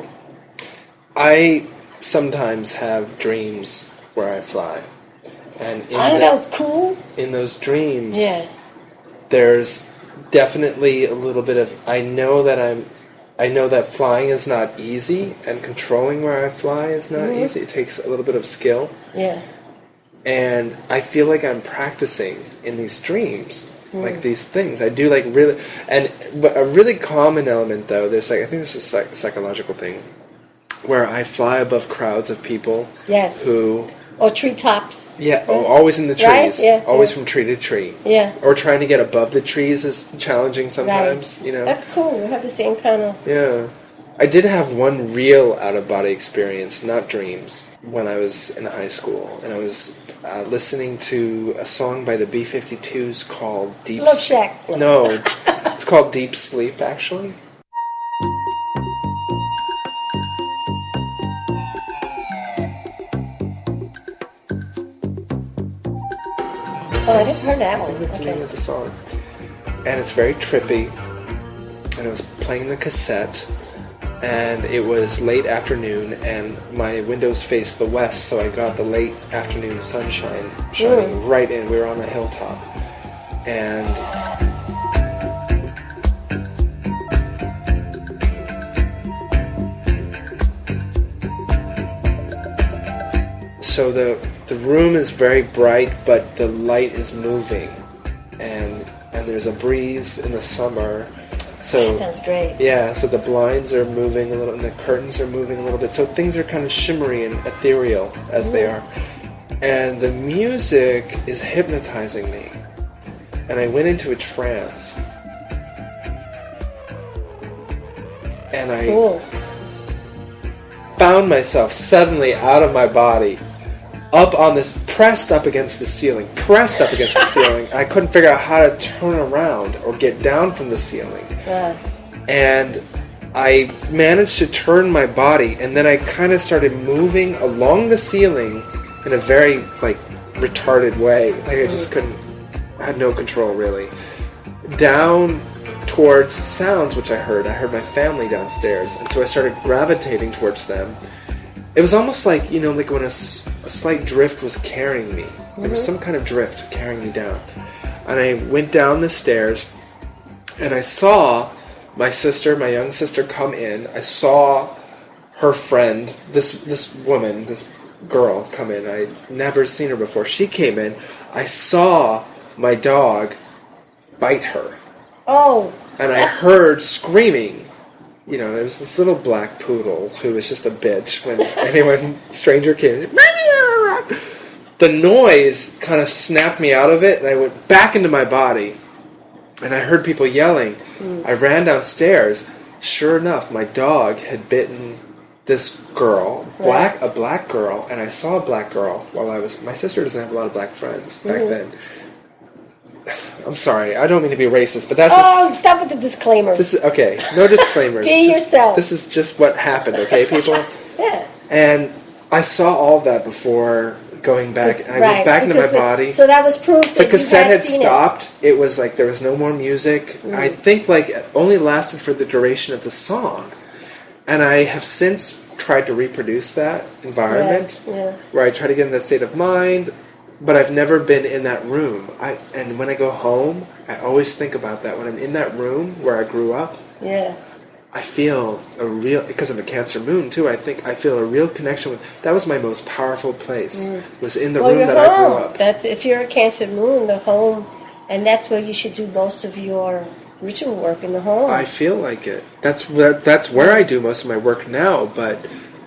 I sometimes have dreams where I fly. And in, I the- know that was cool. in those dreams, Yeah. there's definitely a little bit of, I know that I'm, I know that flying is not easy, and controlling where I fly is not Mhm. easy. It takes a little bit of skill. Yeah. And I feel like I'm practicing in these dreams, Mm. like these things. I do like really, and but a really common element though. There's like I think there's a psych- psychological thing where I fly above crowds of people. Yes. Who. Or treetops. Yeah, oh, always in the trees. Right? Yeah, always yeah. from tree to tree. Yeah. Or trying to get above the trees is challenging sometimes. Right. You know. That's cool. We have the same kind of. Yeah. I did have one real out of body experience, not dreams, when I was in high school. And I was uh, listening to a song by the B fifty-twos called Deep Love Sleep. Shack. No, it's called Deep Sleep, actually. Oh, I didn't heard that one. That's the Okay. name of the song. And it's very trippy. And I was playing the cassette. And it was late afternoon, and my windows faced the west, so I got the late afternoon sunshine shining Mm. right in. We were on a hilltop. And so the the room is very bright, but the light is moving, and and there's a breeze in the summer. So That sounds great. yeah, so the blinds are moving a little, and the curtains are moving a little bit. So things are kind of shimmery and ethereal as they are, and the music is hypnotizing me, and I went into a trance, and I Cool. found myself suddenly out of my body, up on this, pressed up against the ceiling, pressed up against the ceiling. I couldn't figure out how to turn around or get down from the ceiling. Uh, And I managed to turn my body, and then I kind of started moving along the ceiling in a very, like, retarded way. Like, I just couldn't, I had no control, really. Down towards sounds, which I heard. I heard my family downstairs, and so I started gravitating towards them. It was almost like, you know, like when a, s- a slight drift was carrying me. There was some kind of drift carrying me down. And I went down the stairs, and I saw my sister, my young sister, come in. I saw her friend, this this woman, this girl, come in. I'd never seen her before. She came in. I saw my dog bite her. Oh. And I heard screaming. You know, there was this little black poodle who was just a bitch when anyone, stranger came. The noise kind of snapped me out of it, and I went back into my body. And I heard people yelling. Mm. I ran downstairs. Sure enough, my dog had bitten this girl, black a black girl, and I saw a black girl while I was... My sister doesn't have a lot of black friends back mm-hmm. then. I'm sorry, I don't mean to be racist, but that's oh, just... stop with the disclaimers. This is, okay, no disclaimers. Be just, yourself. This is just what happened, okay, people? Yeah. And I saw all of that before going back. It's, I right, went back into my it, body. So that was proof that the cassette you had, had seen stopped. It. It was like there was no more music. Mm. I think like it only lasted for the duration of the song. And I have since tried to reproduce that environment yeah, yeah. where I try to get in that state of mind, but I've never been in that room. I and when I go home, I always think about that. When I'm in that room where I grew up, yeah, I feel a real, because I'm a Cancer moon too, I think I feel a real connection with, that was my most powerful place, mm. was in the well, room that home. I grew up. That's, if you're a Cancer moon, the home, and that's where you should do most of your ritual work, in the home. I feel like it. That's that, that's where I do most of my work now, but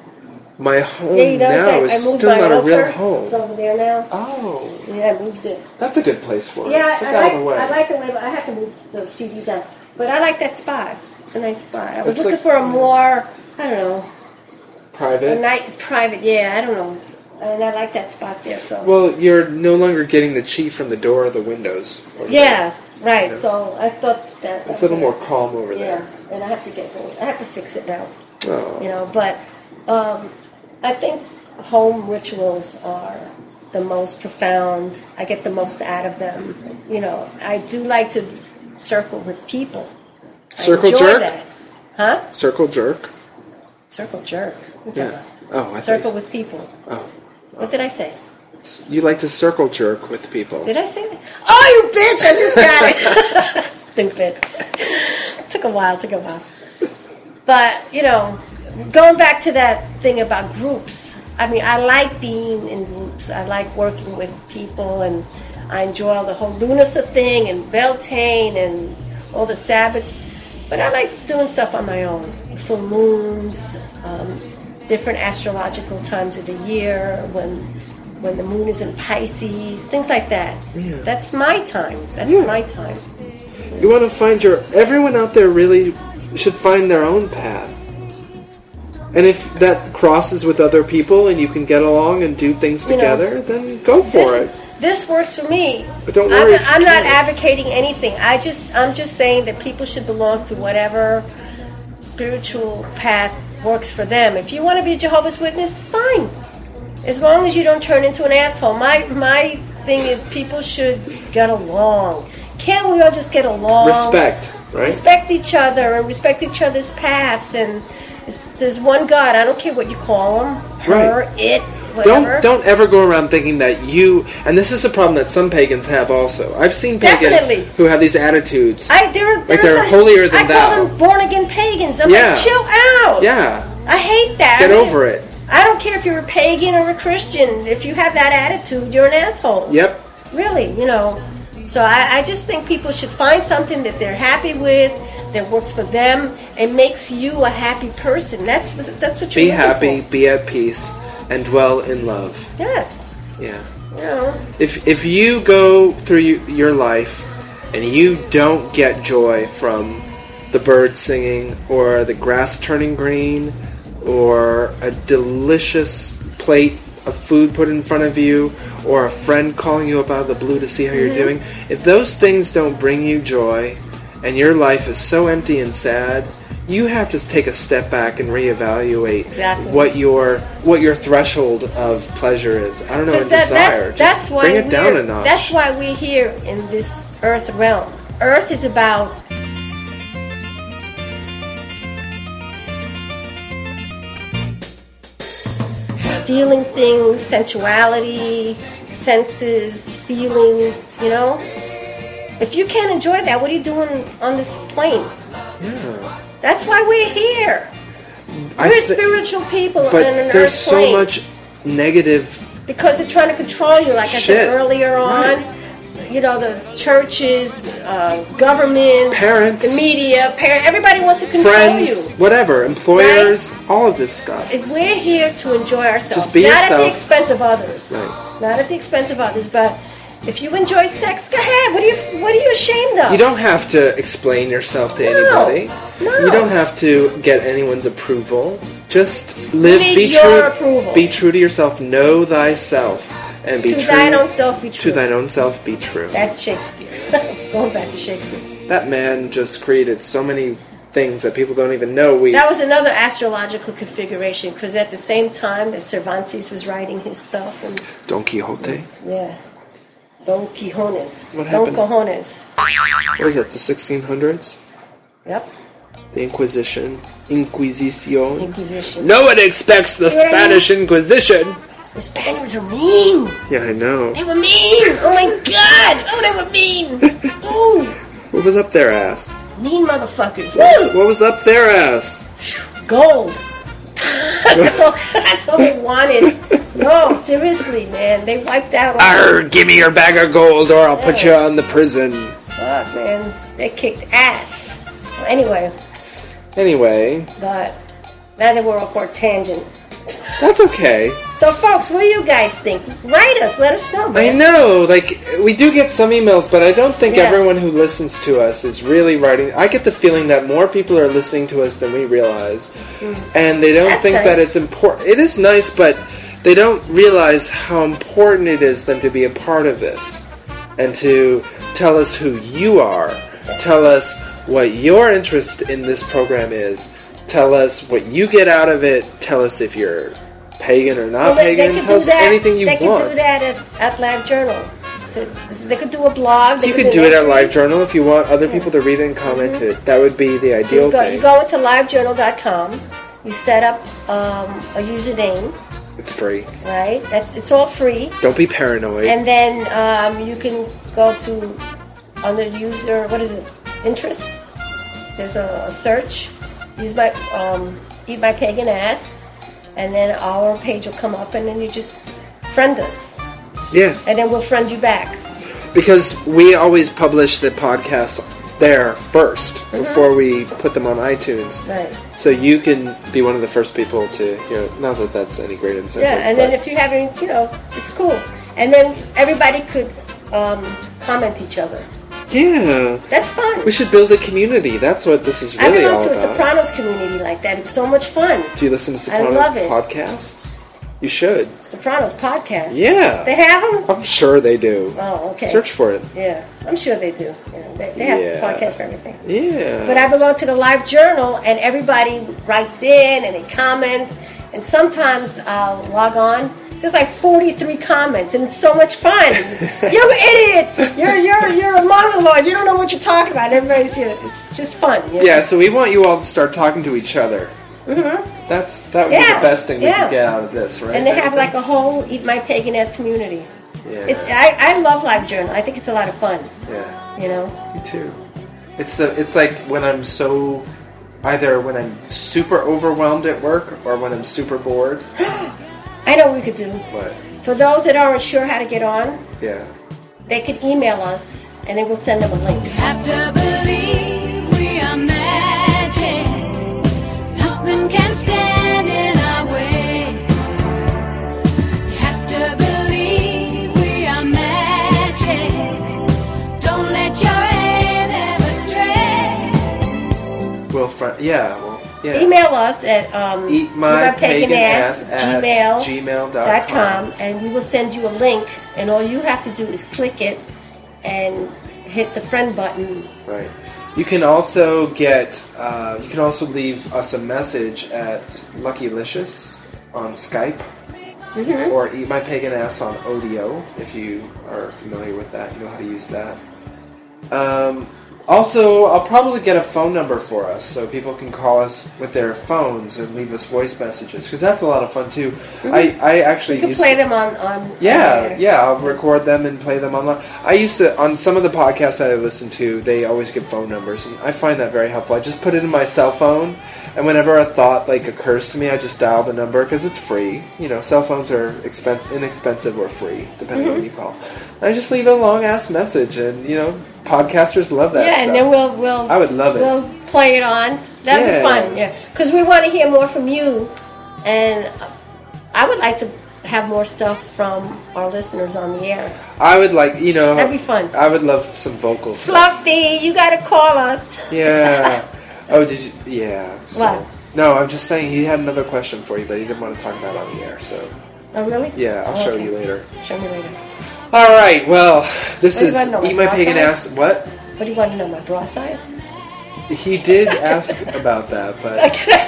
my home yeah, now I, is I moved still my not altar. a real home. It's over there now. Oh. Yeah, I moved it. That's a good place for it. Yeah, It's I, like I, out like, of the way. I like the way, I have to move the C Ds out. But I like that spot. It's a nice spot. I was It's looking like- for a more, I don't know, a Private? night private, yeah, I don't know. And I like that spot there, so. Well, you're no longer getting the chi from the door or the windows. Or Yes, right. you know. So I thought that It's a that little more was nice. calm over Yeah, there. and I have to get going. I have to fix it now. Oh. You know, but um, I think home rituals are the most profound. I get the most out of them. You know, I do like to circle with people. I Circle enjoy jerk? that. Huh? Circle jerk? Circle jerk. What Yeah. the- Oh, I Circle thought with people. Oh. What did I say? You like to circle jerk with people. Did I say that? Oh, you bitch! I just got it. Stupid. Took a while. Took a while. But you know, going back to that thing about groups. I mean, I like being in groups. I like working with people, and I enjoy all the whole Lunasa thing and Beltane and all the Sabbats. But I like doing stuff on my own. Full moons, um, different astrological times of the year, when when the moon is in Pisces, things like that. Yeah. That's my time. That's Yeah. my time. You want to find your... Everyone out there really should find their own path. And if that crosses with other people and you can get along and do things You know, together, then go for this, it. This works for me. But don't worry I'm, if you I'm not can't. advocating anything. I just I'm just saying that people should belong to whatever spiritual path works for them. If you want to be a Jehovah's Witness, fine. As long as you don't turn into an asshole. My my thing is people should get along. Can't we all just get along? Respect, right? Respect each other and respect each other's paths. And it's, there's one God. I don't care what you call him, her, Right. it, whatever. Don't don't ever go around thinking that you... And this is a problem that some pagans have also. I've seen pagans Definitely. who have these attitudes. I, there, Like there's they're some- holier than I thou. call them born again pagans. I'm Yeah. like, chill out. Yeah. I hate that. Get I mean, over it. I don't care if you're a pagan or a Christian. If you have that attitude, you're an asshole. Yep. Really, you know. So I, I just think people should find something that they're happy with, that works for them, and makes you a happy person. That's what that's what you're Be looking happy, for. be at peace, and dwell in love. Yes. Yeah. You know. If if you go through you, your life and you don't get joy from the birds singing or the grass turning green or a delicious plate of food put in front of you or a friend calling you up out of the blue to see how you're doing, if those things don't bring you joy and your life is so empty and sad, you have to take a step back and reevaluate Exactly. what your what your threshold of pleasure is. I don't know, 'Cause and that- desire. That's, Just that's why bring it down we're- a notch. That's why we're here in this earth realm. Earth is about feeling things, sensuality, senses, feeling, you know? If you can't enjoy that, what are you doing on this plane? Yeah. That's why we're here. I We're thi- spiritual people But on an there's earth so plane. much negative. Because they're trying to control you, like I Shit. said earlier on. Right. You know, the churches, uh, government, Parents. the media, parent, everybody wants to control Friends, you. whatever, employers, all of this stuff. If we're here to enjoy ourselves, Just be not at the yourself. expense of others. Right. Not at the expense of others, but if you enjoy sex, go ahead. What are you What are you ashamed of? You don't have to explain yourself to No. anybody. No. You don't have to get anyone's approval. Just live, need be your true, approval. be true to yourself. Know thyself, and be To true thine own self be true. To thine own self be true. That's Shakespeare. Going back to Shakespeare. That man just created so many things that people don't even know. We That was another astrological configuration because at the same time that Cervantes was writing his stuff and Don Quixote. yeah, Don Quijones, What Don happened? Cojones. What was that? The sixteen hundreds. Yep, The Inquisition. Inquisition. Inquisition. No one expects the See what I Spanish Inquisition. The Spaniards are mean. Yeah, I know. They were mean. Oh my God. Oh, they were mean. Ooh, What was up their ass? mean motherfuckers. What was, Woo! what was up their ass? Gold. that's all. That's all they wanted. No, seriously, man. They wiped out. All Arr, give me your bag of gold or I'll put you on the prison. Fuck, man. They kicked ass. Well, anyway, Anyway, but now that we're off our tangent. that's okay. So, folks, what do you guys think? Write us. Let us know, I man. know, like, we do get some emails, but I don't think Yeah. everyone who listens to us is really writing. I get the feeling that more people are listening to us than we realize. And they don't That's think that nice. it's important. It is nice, but they don't realize how important it is them to be a part of this. And to tell us who you are. Tell us what your interest in this program is. Tell us what you get out of it. Tell us if you're pagan or not Well, they, they pagan. could Tell do us that. anything you they want. could do that at, at Live Journal. They, they could do a blog. So they you could could do it at an Live entry. Journal if you want other people to read it and comment it. That would be the So ideal you go, thing. you go into live journal dot com. You set up um, a username, It's free. right? That's it's all free. Don't be paranoid. And then um, you can go to under user. What is it? Interest. There's a, a search. Use my um, eat my pagan ass, and then our page will come up, and then you just friend us, yeah, and then we'll friend you back. because we always publish the podcasts there first Mm-hmm. before we put them on iTunes. Right. So you can be one of the first people to hear it. Not that that's any great incentive. Yeah, and then but- if you have any, you know, it's cool. And then everybody could um, comment each other. yeah, That's fun. we should build a community. That's what this is I really belong all to a about. Sopranos community like that. It's so much fun. Do you listen to I Sopranos love it. podcasts? You should. Sopranos podcast. Yeah. They have them? I'm sure they do. Oh, okay. Search for it. Yeah, I'm sure they do. Yeah, they, they have Yeah. podcasts for everything. Yeah. But I belong to the Live Journal, and everybody writes in and they comment. And sometimes I'll log on. There's like forty-three comments, and it's so much fun. You idiot! You're you're you're a monologue. You don't know what you're talking about. Everybody's here. It's just fun. You know? Yeah, so we want you all to start talking to each other. Mm-hmm. That's that would be Yeah, the best thing we yeah. could get out of this, right? And they have like a whole Eat My Pagan Ass community. yeah, It, I, I love Live Journal. I think it's a lot of fun. yeah, You know. me too. It's the it's like when I'm so either when I'm super overwhelmed at work or when I'm super bored. I know what we could do. But For those that aren't sure how to get on, yeah, they could email us, and then we'll send them a link. Have to believe we are magic. Nothing can stand in our way. Have to believe we are magic. Don't let your aim ever stray. well, fr- yeah, well, yeah. Email us at um, Eat my pagan ass eatmypaganass at gmail gmail dot dot com, com. and we will send you a link, and all you have to do is click it and hit the friend button. Right. You can also get, uh, you can also leave us a message at Luckylicious on Skype, Mm-hmm. or Eat My Pagan Ass on Odeo, if you are familiar with that, you know how to use that. Um, also, I'll probably get a phone number for us, so people can call us with their phones and leave us voice messages, because that's a lot of fun too. Mm-hmm. I, I actually You can used play to, them on... on Yeah, on yeah, I'll record them and play them online. I used to, on some of the podcasts that I listen to, they always give phone numbers, and I find that very helpful. I just put it in my cell phone, and whenever a thought like occurs to me, I just dial the number, because it's free. You know, cell phones are expensive, inexpensive or free, depending on Mm-hmm. when you call. And I just leave a long-ass message, and, you know, podcasters love that Yeah, stuff. and then we'll... we'll I would love it. We'll play it on. That'd Yeah. be fun, yeah. Because we want to hear more from you, and I would like to have more stuff from our listeners on the air. I would like, you know... That'd be fun. I would love some vocals. Fluffy, you got to call us. Yeah. Oh, did you? Yeah. So. What? No, I'm just saying he had another question for you, but he didn't want to talk about it on the air. So Oh, really? yeah, I'll Oh, show okay. you later. Show me later. All right. Well, this What do you is want to know, Eat my My Pagan bra Ass. What? What do you want to know, my bra size? He did ask about that, but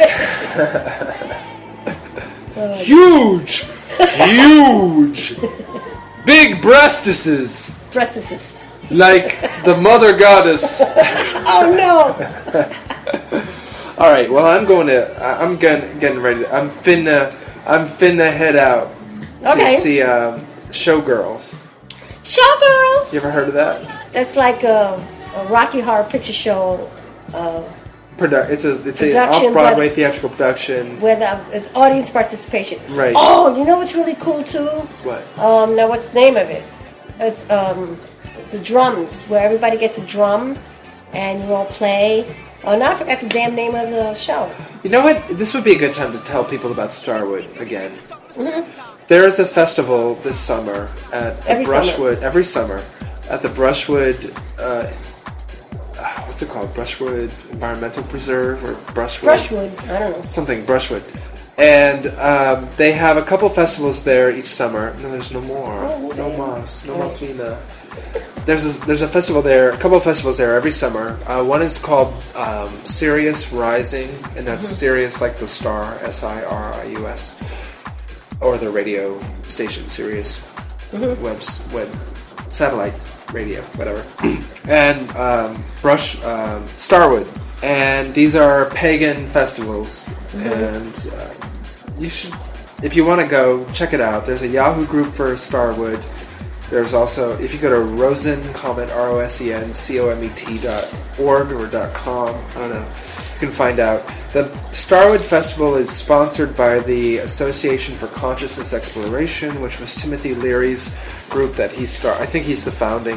huge, huge, big breastises, Breastises. like the mother goddess. Oh, no. All right. Well, I'm going to. I- I'm getting getting ready. To, I'm finna. I'm finna head out Okay. to see um, Showgirls. Showgirls. You ever heard of that? That's like a, a Rocky Horror Picture Show uh, Produ- it's a it's an Production, off Broadway but- theatrical production. where the, it's audience participation. Right. Oh, you know what's really cool, too? What? Um, now, what's the name of it? It's um, the drums, where everybody gets a drum and you all play. Oh, now I forgot the damn name of the show. You know what? This would be a good time to tell people about Starwood again. Mm-hmm. There is a festival this summer at the Every summer. Brushwood every summer at the Brushwood. Uh, what's it called? Brushwood Environmental Preserve or Brushwood? Brushwood. I don't know. Something Brushwood. And um, they have a couple festivals there each summer. No, there's no more. Oh, no damn. mas. No mas Vina. There's a, there's a festival there, a couple of festivals there every summer. Uh, one is called um, Sirius Rising, and that's Mm-hmm. Sirius like the star, S I R I U S, or the radio station, Sirius Mm-hmm. webs, web satellite radio, whatever. And um, Brush um, Starwood, and these are pagan festivals, and uh, you should, if you want to go, check it out. There's a Yahoo group for Starwood. There's also, if you go to Rosen Comet, R O S E N C O M E T dot org or dot com, I don't know, you can find out. The Starwood Festival is sponsored by the Association for Consciousness Exploration, which was Timothy Leary's group that he started. I think he's the founding,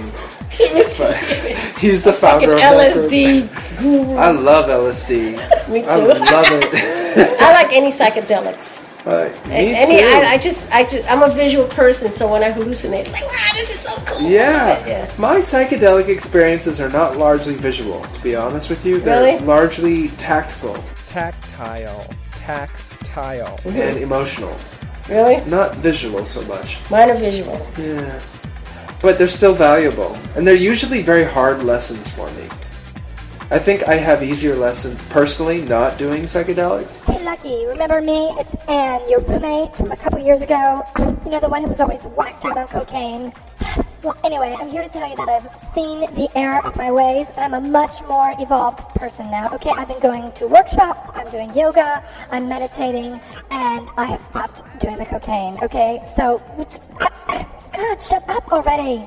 he's the founder Fucking of L that S D group. guru. I love L S D. Me too. I love it. I like any psychedelics. Uh, me Any, too. I, I just, I just, I'm a visual person, so when I hallucinate, like, wow, this is so cool. Yeah. Yeah. My psychedelic experiences are not largely visual, to be honest with you. They're Really? largely tactical Tactile. Tactile. and emotional. Really? Not visual so much. Mine are visual. Yeah. But they're still valuable. And they're usually very hard lessons for me. I think I have easier lessons personally not doing psychedelics. Hey, Lucky, remember me? It's Anne, your roommate from a couple years ago. You know, the one who was always whacked out on cocaine. Well, anyway, I'm here to tell you that I've seen the error of my ways, and I'm a much more evolved person now. Okay, I've been going to workshops, I'm doing yoga, I'm meditating, and I have stopped doing the cocaine. Okay, so, God, shut up already.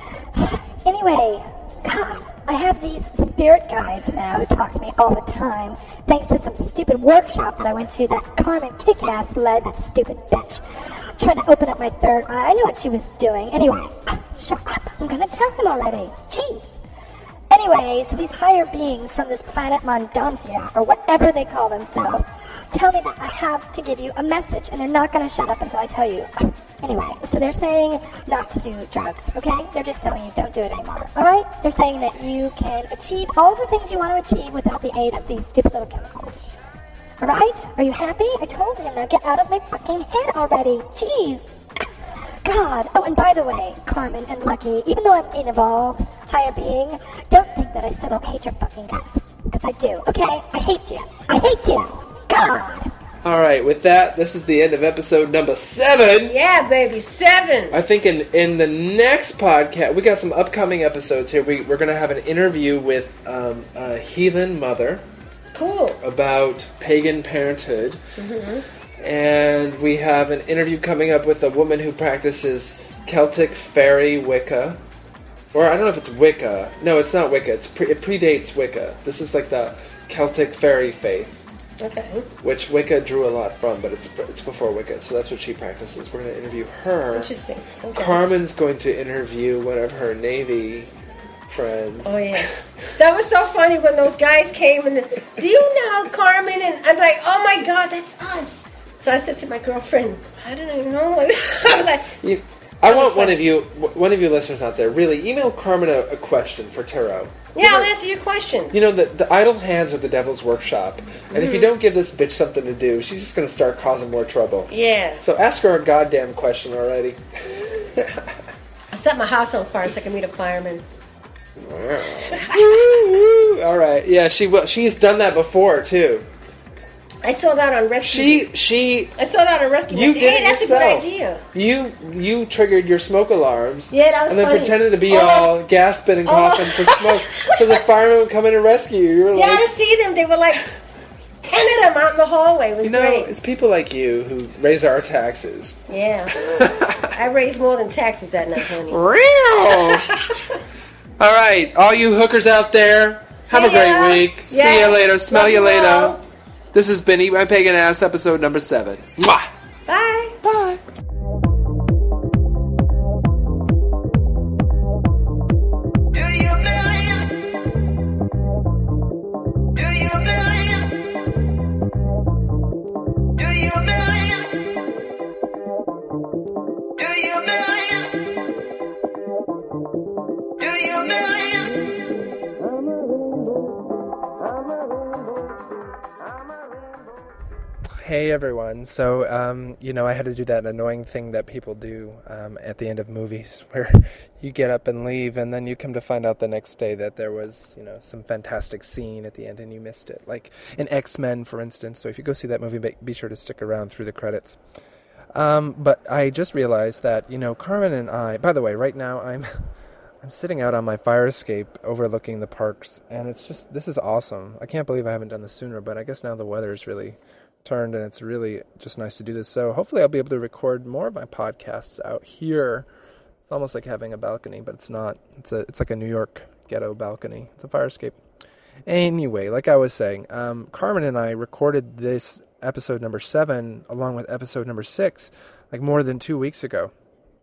Anyway, God, I have these spirit guides now who talk to me all the time, thanks to some stupid workshop that I went to that Carmen Kickass led, that stupid bitch. Trying to open up my third eye. I knew what she was doing. Anyway, shut up. I'm gonna tell him already. Jeez. Anyway, so these higher beings from this planet Mondantia, or whatever they call themselves, tell me that I have to give you a message, and they're not gonna shut up until I tell you. Anyway, so they're saying not to do drugs, okay? They're just telling you don't do it anymore, alright? They're saying that you can achieve all the things you want to achieve without the aid of these stupid little chemicals. Alright? Are you happy? I told him, now get out of my fucking head already. Jeez. God. Oh, and by the way, Carmen and Lucky, even though I'm an evolved higher being, don't think that I still don't hate your fucking guts. Because I do, okay? I hate you. I hate you. God. All right, with that, this is the end of episode number seven. Yeah, baby, seven. I think in, in the next podcast, we got some upcoming episodes here. We, we're going to have an interview with um, a heathen mother. Cool. About pagan parenthood. Mm-hmm. And we have an interview coming up with a woman who practices Celtic fairy Wicca. Or I don't know if it's Wicca. No, it's not Wicca. It's pre- it predates Wicca. This is like the Celtic fairy faith. Okay. Which Wicca drew a lot from, but it's it's before Wicca, so that's what she practices. We're going to interview her. Interesting. Okay. Carmen's going to interview one of her Navy friends. Oh, yeah. That was so funny when those guys came and, do you know Carmen? And I'm like, oh my God, that's us. So I said to my girlfriend, I don't even know. I was like... You, I want one of you, one of you listeners out there, really email Carmen a, a question for tarot. Yeah, I'll answer your questions. You know, the, the idle hands are the devil's workshop. And mm-hmm. if you don't give this bitch something to do, she's just going to start causing more trouble. Yeah. So ask her a goddamn question already. I set my house on fire so I can meet a fireman. All right. Yeah, she will. She's done that before, too. I saw that on Rescue. She, she. I saw that on Rescue. You said, did hey, it that's yourself. a good idea. You, you triggered your smoke alarms. Yeah, that was And then funny. pretended to be Oh, all gasping and oh, coughing for smoke, so the fireman would come in and rescue you. You were yeah, like, I see them. They were like ten of them out in the hallway. It was you know, great. it's people like you who raise our taxes. Yeah, I raised more than taxes that night, honey. Real. All right, all you hookers out there, See have a great ya. week. Yeah. See you later. Smell Love you you later. all. This has been Eat My Pagan Ass, episode number seven. Mwah! Bye. Bye. Do you believe? Do you believe? Do you believe? Do you believe? Do you believe? Hey everyone. So, um, you know, I had to do that annoying thing that people do um, at the end of movies where you get up and leave and then you come to find out the next day that there was, you know, some fantastic scene at the end and you missed it. Like in X-Men, for instance. So if you go see that movie, be sure to stick around through the credits. Um, but I just realized that, you know, Carmen and I, by the way, right now I'm... I'm sitting out on my fire escape overlooking the parks, and it's just, this is awesome. I can't believe I haven't done this sooner, but I guess now the weather's really turned, and it's really just nice to do this. So hopefully I'll be able to record more of my podcasts out here. It's almost like having a balcony, but it's not. It's a, it's like a New York ghetto balcony. It's a fire escape. Anyway, like I was saying, um, Carmen and I recorded this episode number seven along with episode number six, like more than two weeks ago.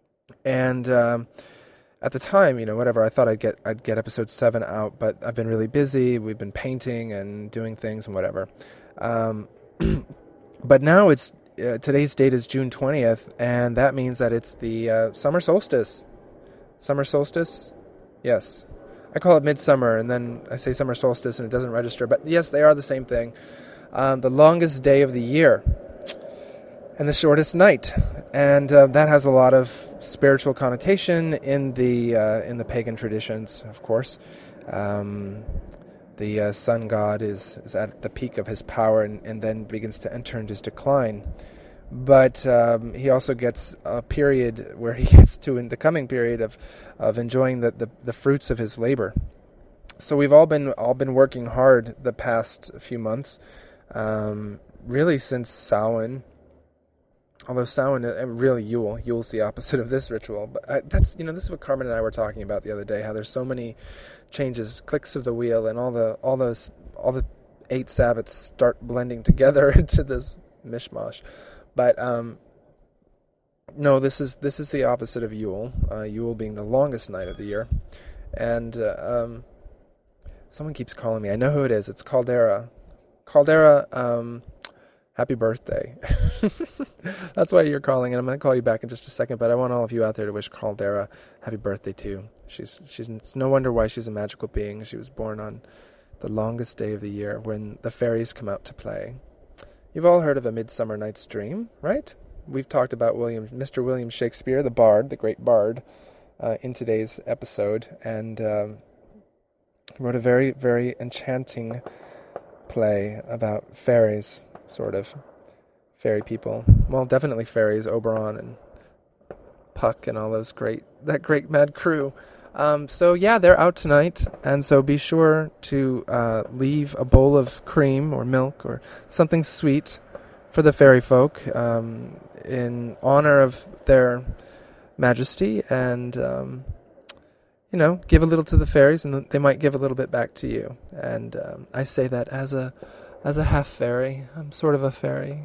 And, um... at the time, you know, whatever, I thought I'd get I'd get episode seven out, but I've been really busy. We've been painting and doing things and whatever. Um, but now it's uh, today's date is June twentieth, and that means that it's the uh, summer solstice. Summer solstice? Yes. I call it midsummer, and then I say summer solstice, and it doesn't register. But yes, they are the same thing. Um, the longest day of the year. And the shortest night, and uh, that has a lot of spiritual connotation in the uh, in the pagan traditions. Of course, um, the uh, sun god is, is at the peak of his power, and, and then begins to enter into his decline. But um, he also gets a period where he gets to in the coming period of of enjoying the, the, the fruits of his labor. So we've all been all been working hard the past few months, um, really since Samhain. Although Samhain, uh, really Yule, Yule's the opposite of this ritual. But I, that's, you know, this is what Carmen and I were talking about the other day. How there's so many changes, clicks of the wheel, and all the all those all the eight Sabbats start blending together into this mishmash. But um, no, this is this is the opposite of Yule. Uh, Yule being the longest night of the year, and uh, um, someone keeps calling me. I know who it is. It's Caldera. Caldera. Um, Happy birthday. That's why you're calling, and I'm going to call you back in just a second, but I want all of you out there to wish Caldera happy birthday too. She's she's it's no wonder why she's a magical being. She was born on the longest day of the year when the fairies come out to play. You've all heard of A Midsummer Night's Dream, right? We've talked about William, Mister William Shakespeare, the bard, the great bard, uh, in today's episode, and um, wrote a very, very enchanting play about fairies, sort of. Fairy people. Well, definitely fairies, Oberon and Puck and all those great, that great mad crew. Um, so yeah, they're out tonight, and so be sure to uh, leave a bowl of cream or milk or something sweet for the fairy folk um, in honor of their majesty, and um, you know, give a little to the fairies, and they might give a little bit back to you. And um, I say that as a as a half fairy. I'm sort of a fairy.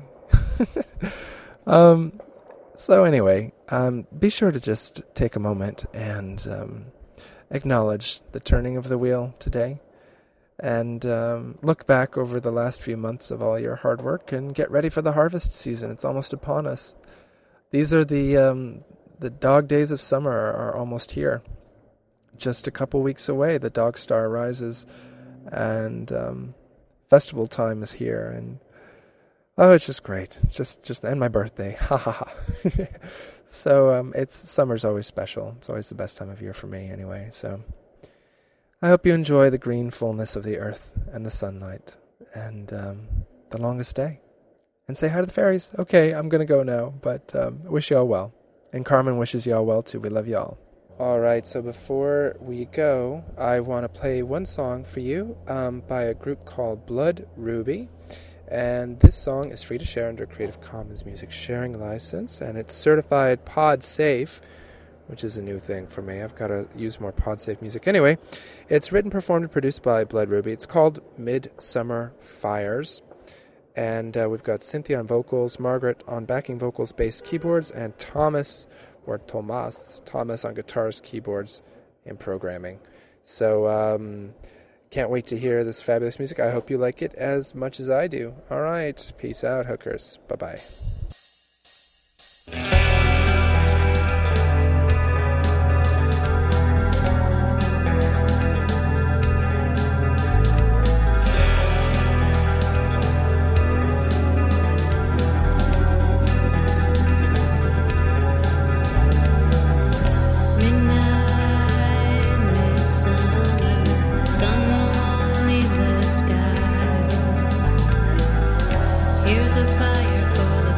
um, so anyway, um, be sure to just take a moment and um, acknowledge the turning of the wheel today, and um, look back over the last few months of all your hard work and get ready for the harvest season. It's almost upon us. These are the um, the dog days of summer are, are almost here. Just a couple weeks away, the dog star rises, and um, festival time is here, and oh, it's just great. It's just, just, and my birthday. Ha ha ha. So, um, it's, summer's always special. It's always the best time of year for me anyway. So, I hope you enjoy the green fullness of the earth and the sunlight and, um, the longest day. And say hi to the fairies. Okay, I'm gonna go now, but, um, wish y'all well. And Carmen wishes y'all well too. We love y'all. Alright, so before we go, I want to play one song for you, um, by a group called Blood Ruby. And this song is free to share under Creative Commons Music Sharing License, and it's certified pod safe, which is a new thing for me. I've got to use more pod safe music. Anyway, it's written, performed, and produced by Blood Ruby. It's called Midsummer Fires, and uh, we've got Cynthia on vocals, Margaret on backing vocals, bass, keyboards, and Thomas, or Tomas, Thomas on guitars, keyboards, and programming. So, um... can't wait to hear this fabulous music. I hope you like it as much as I do. All right. Peace out, hookers. Bye-bye. Here's a fire for the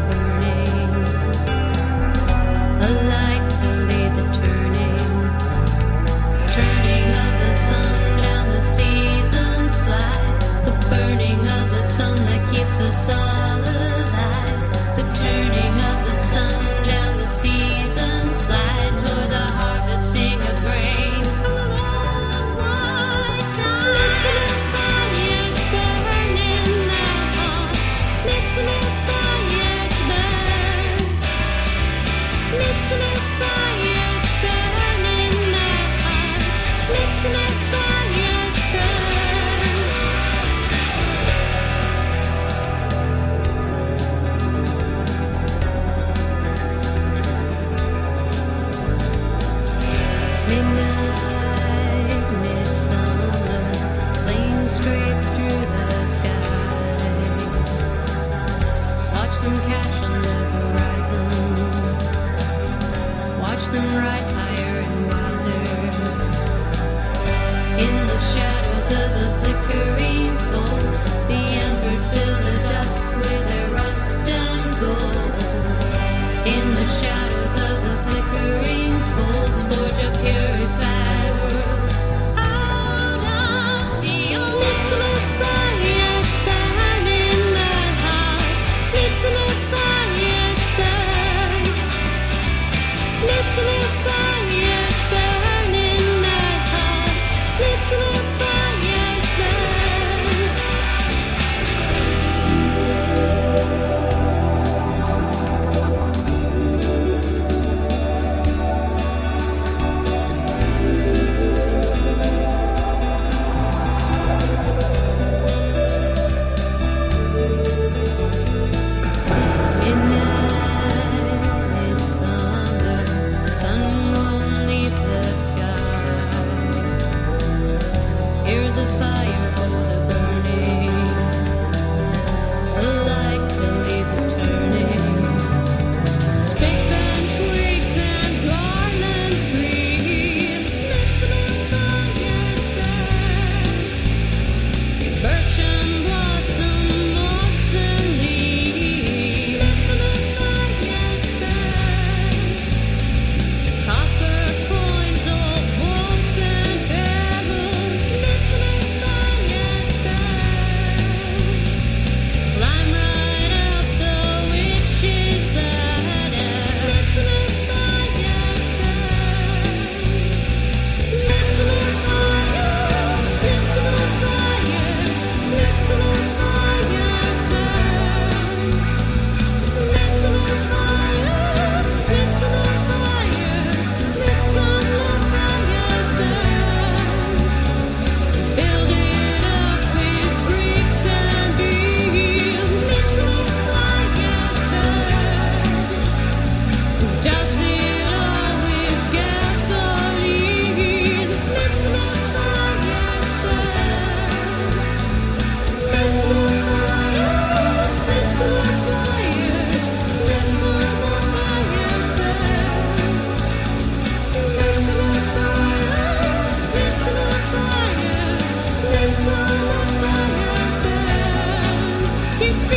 keep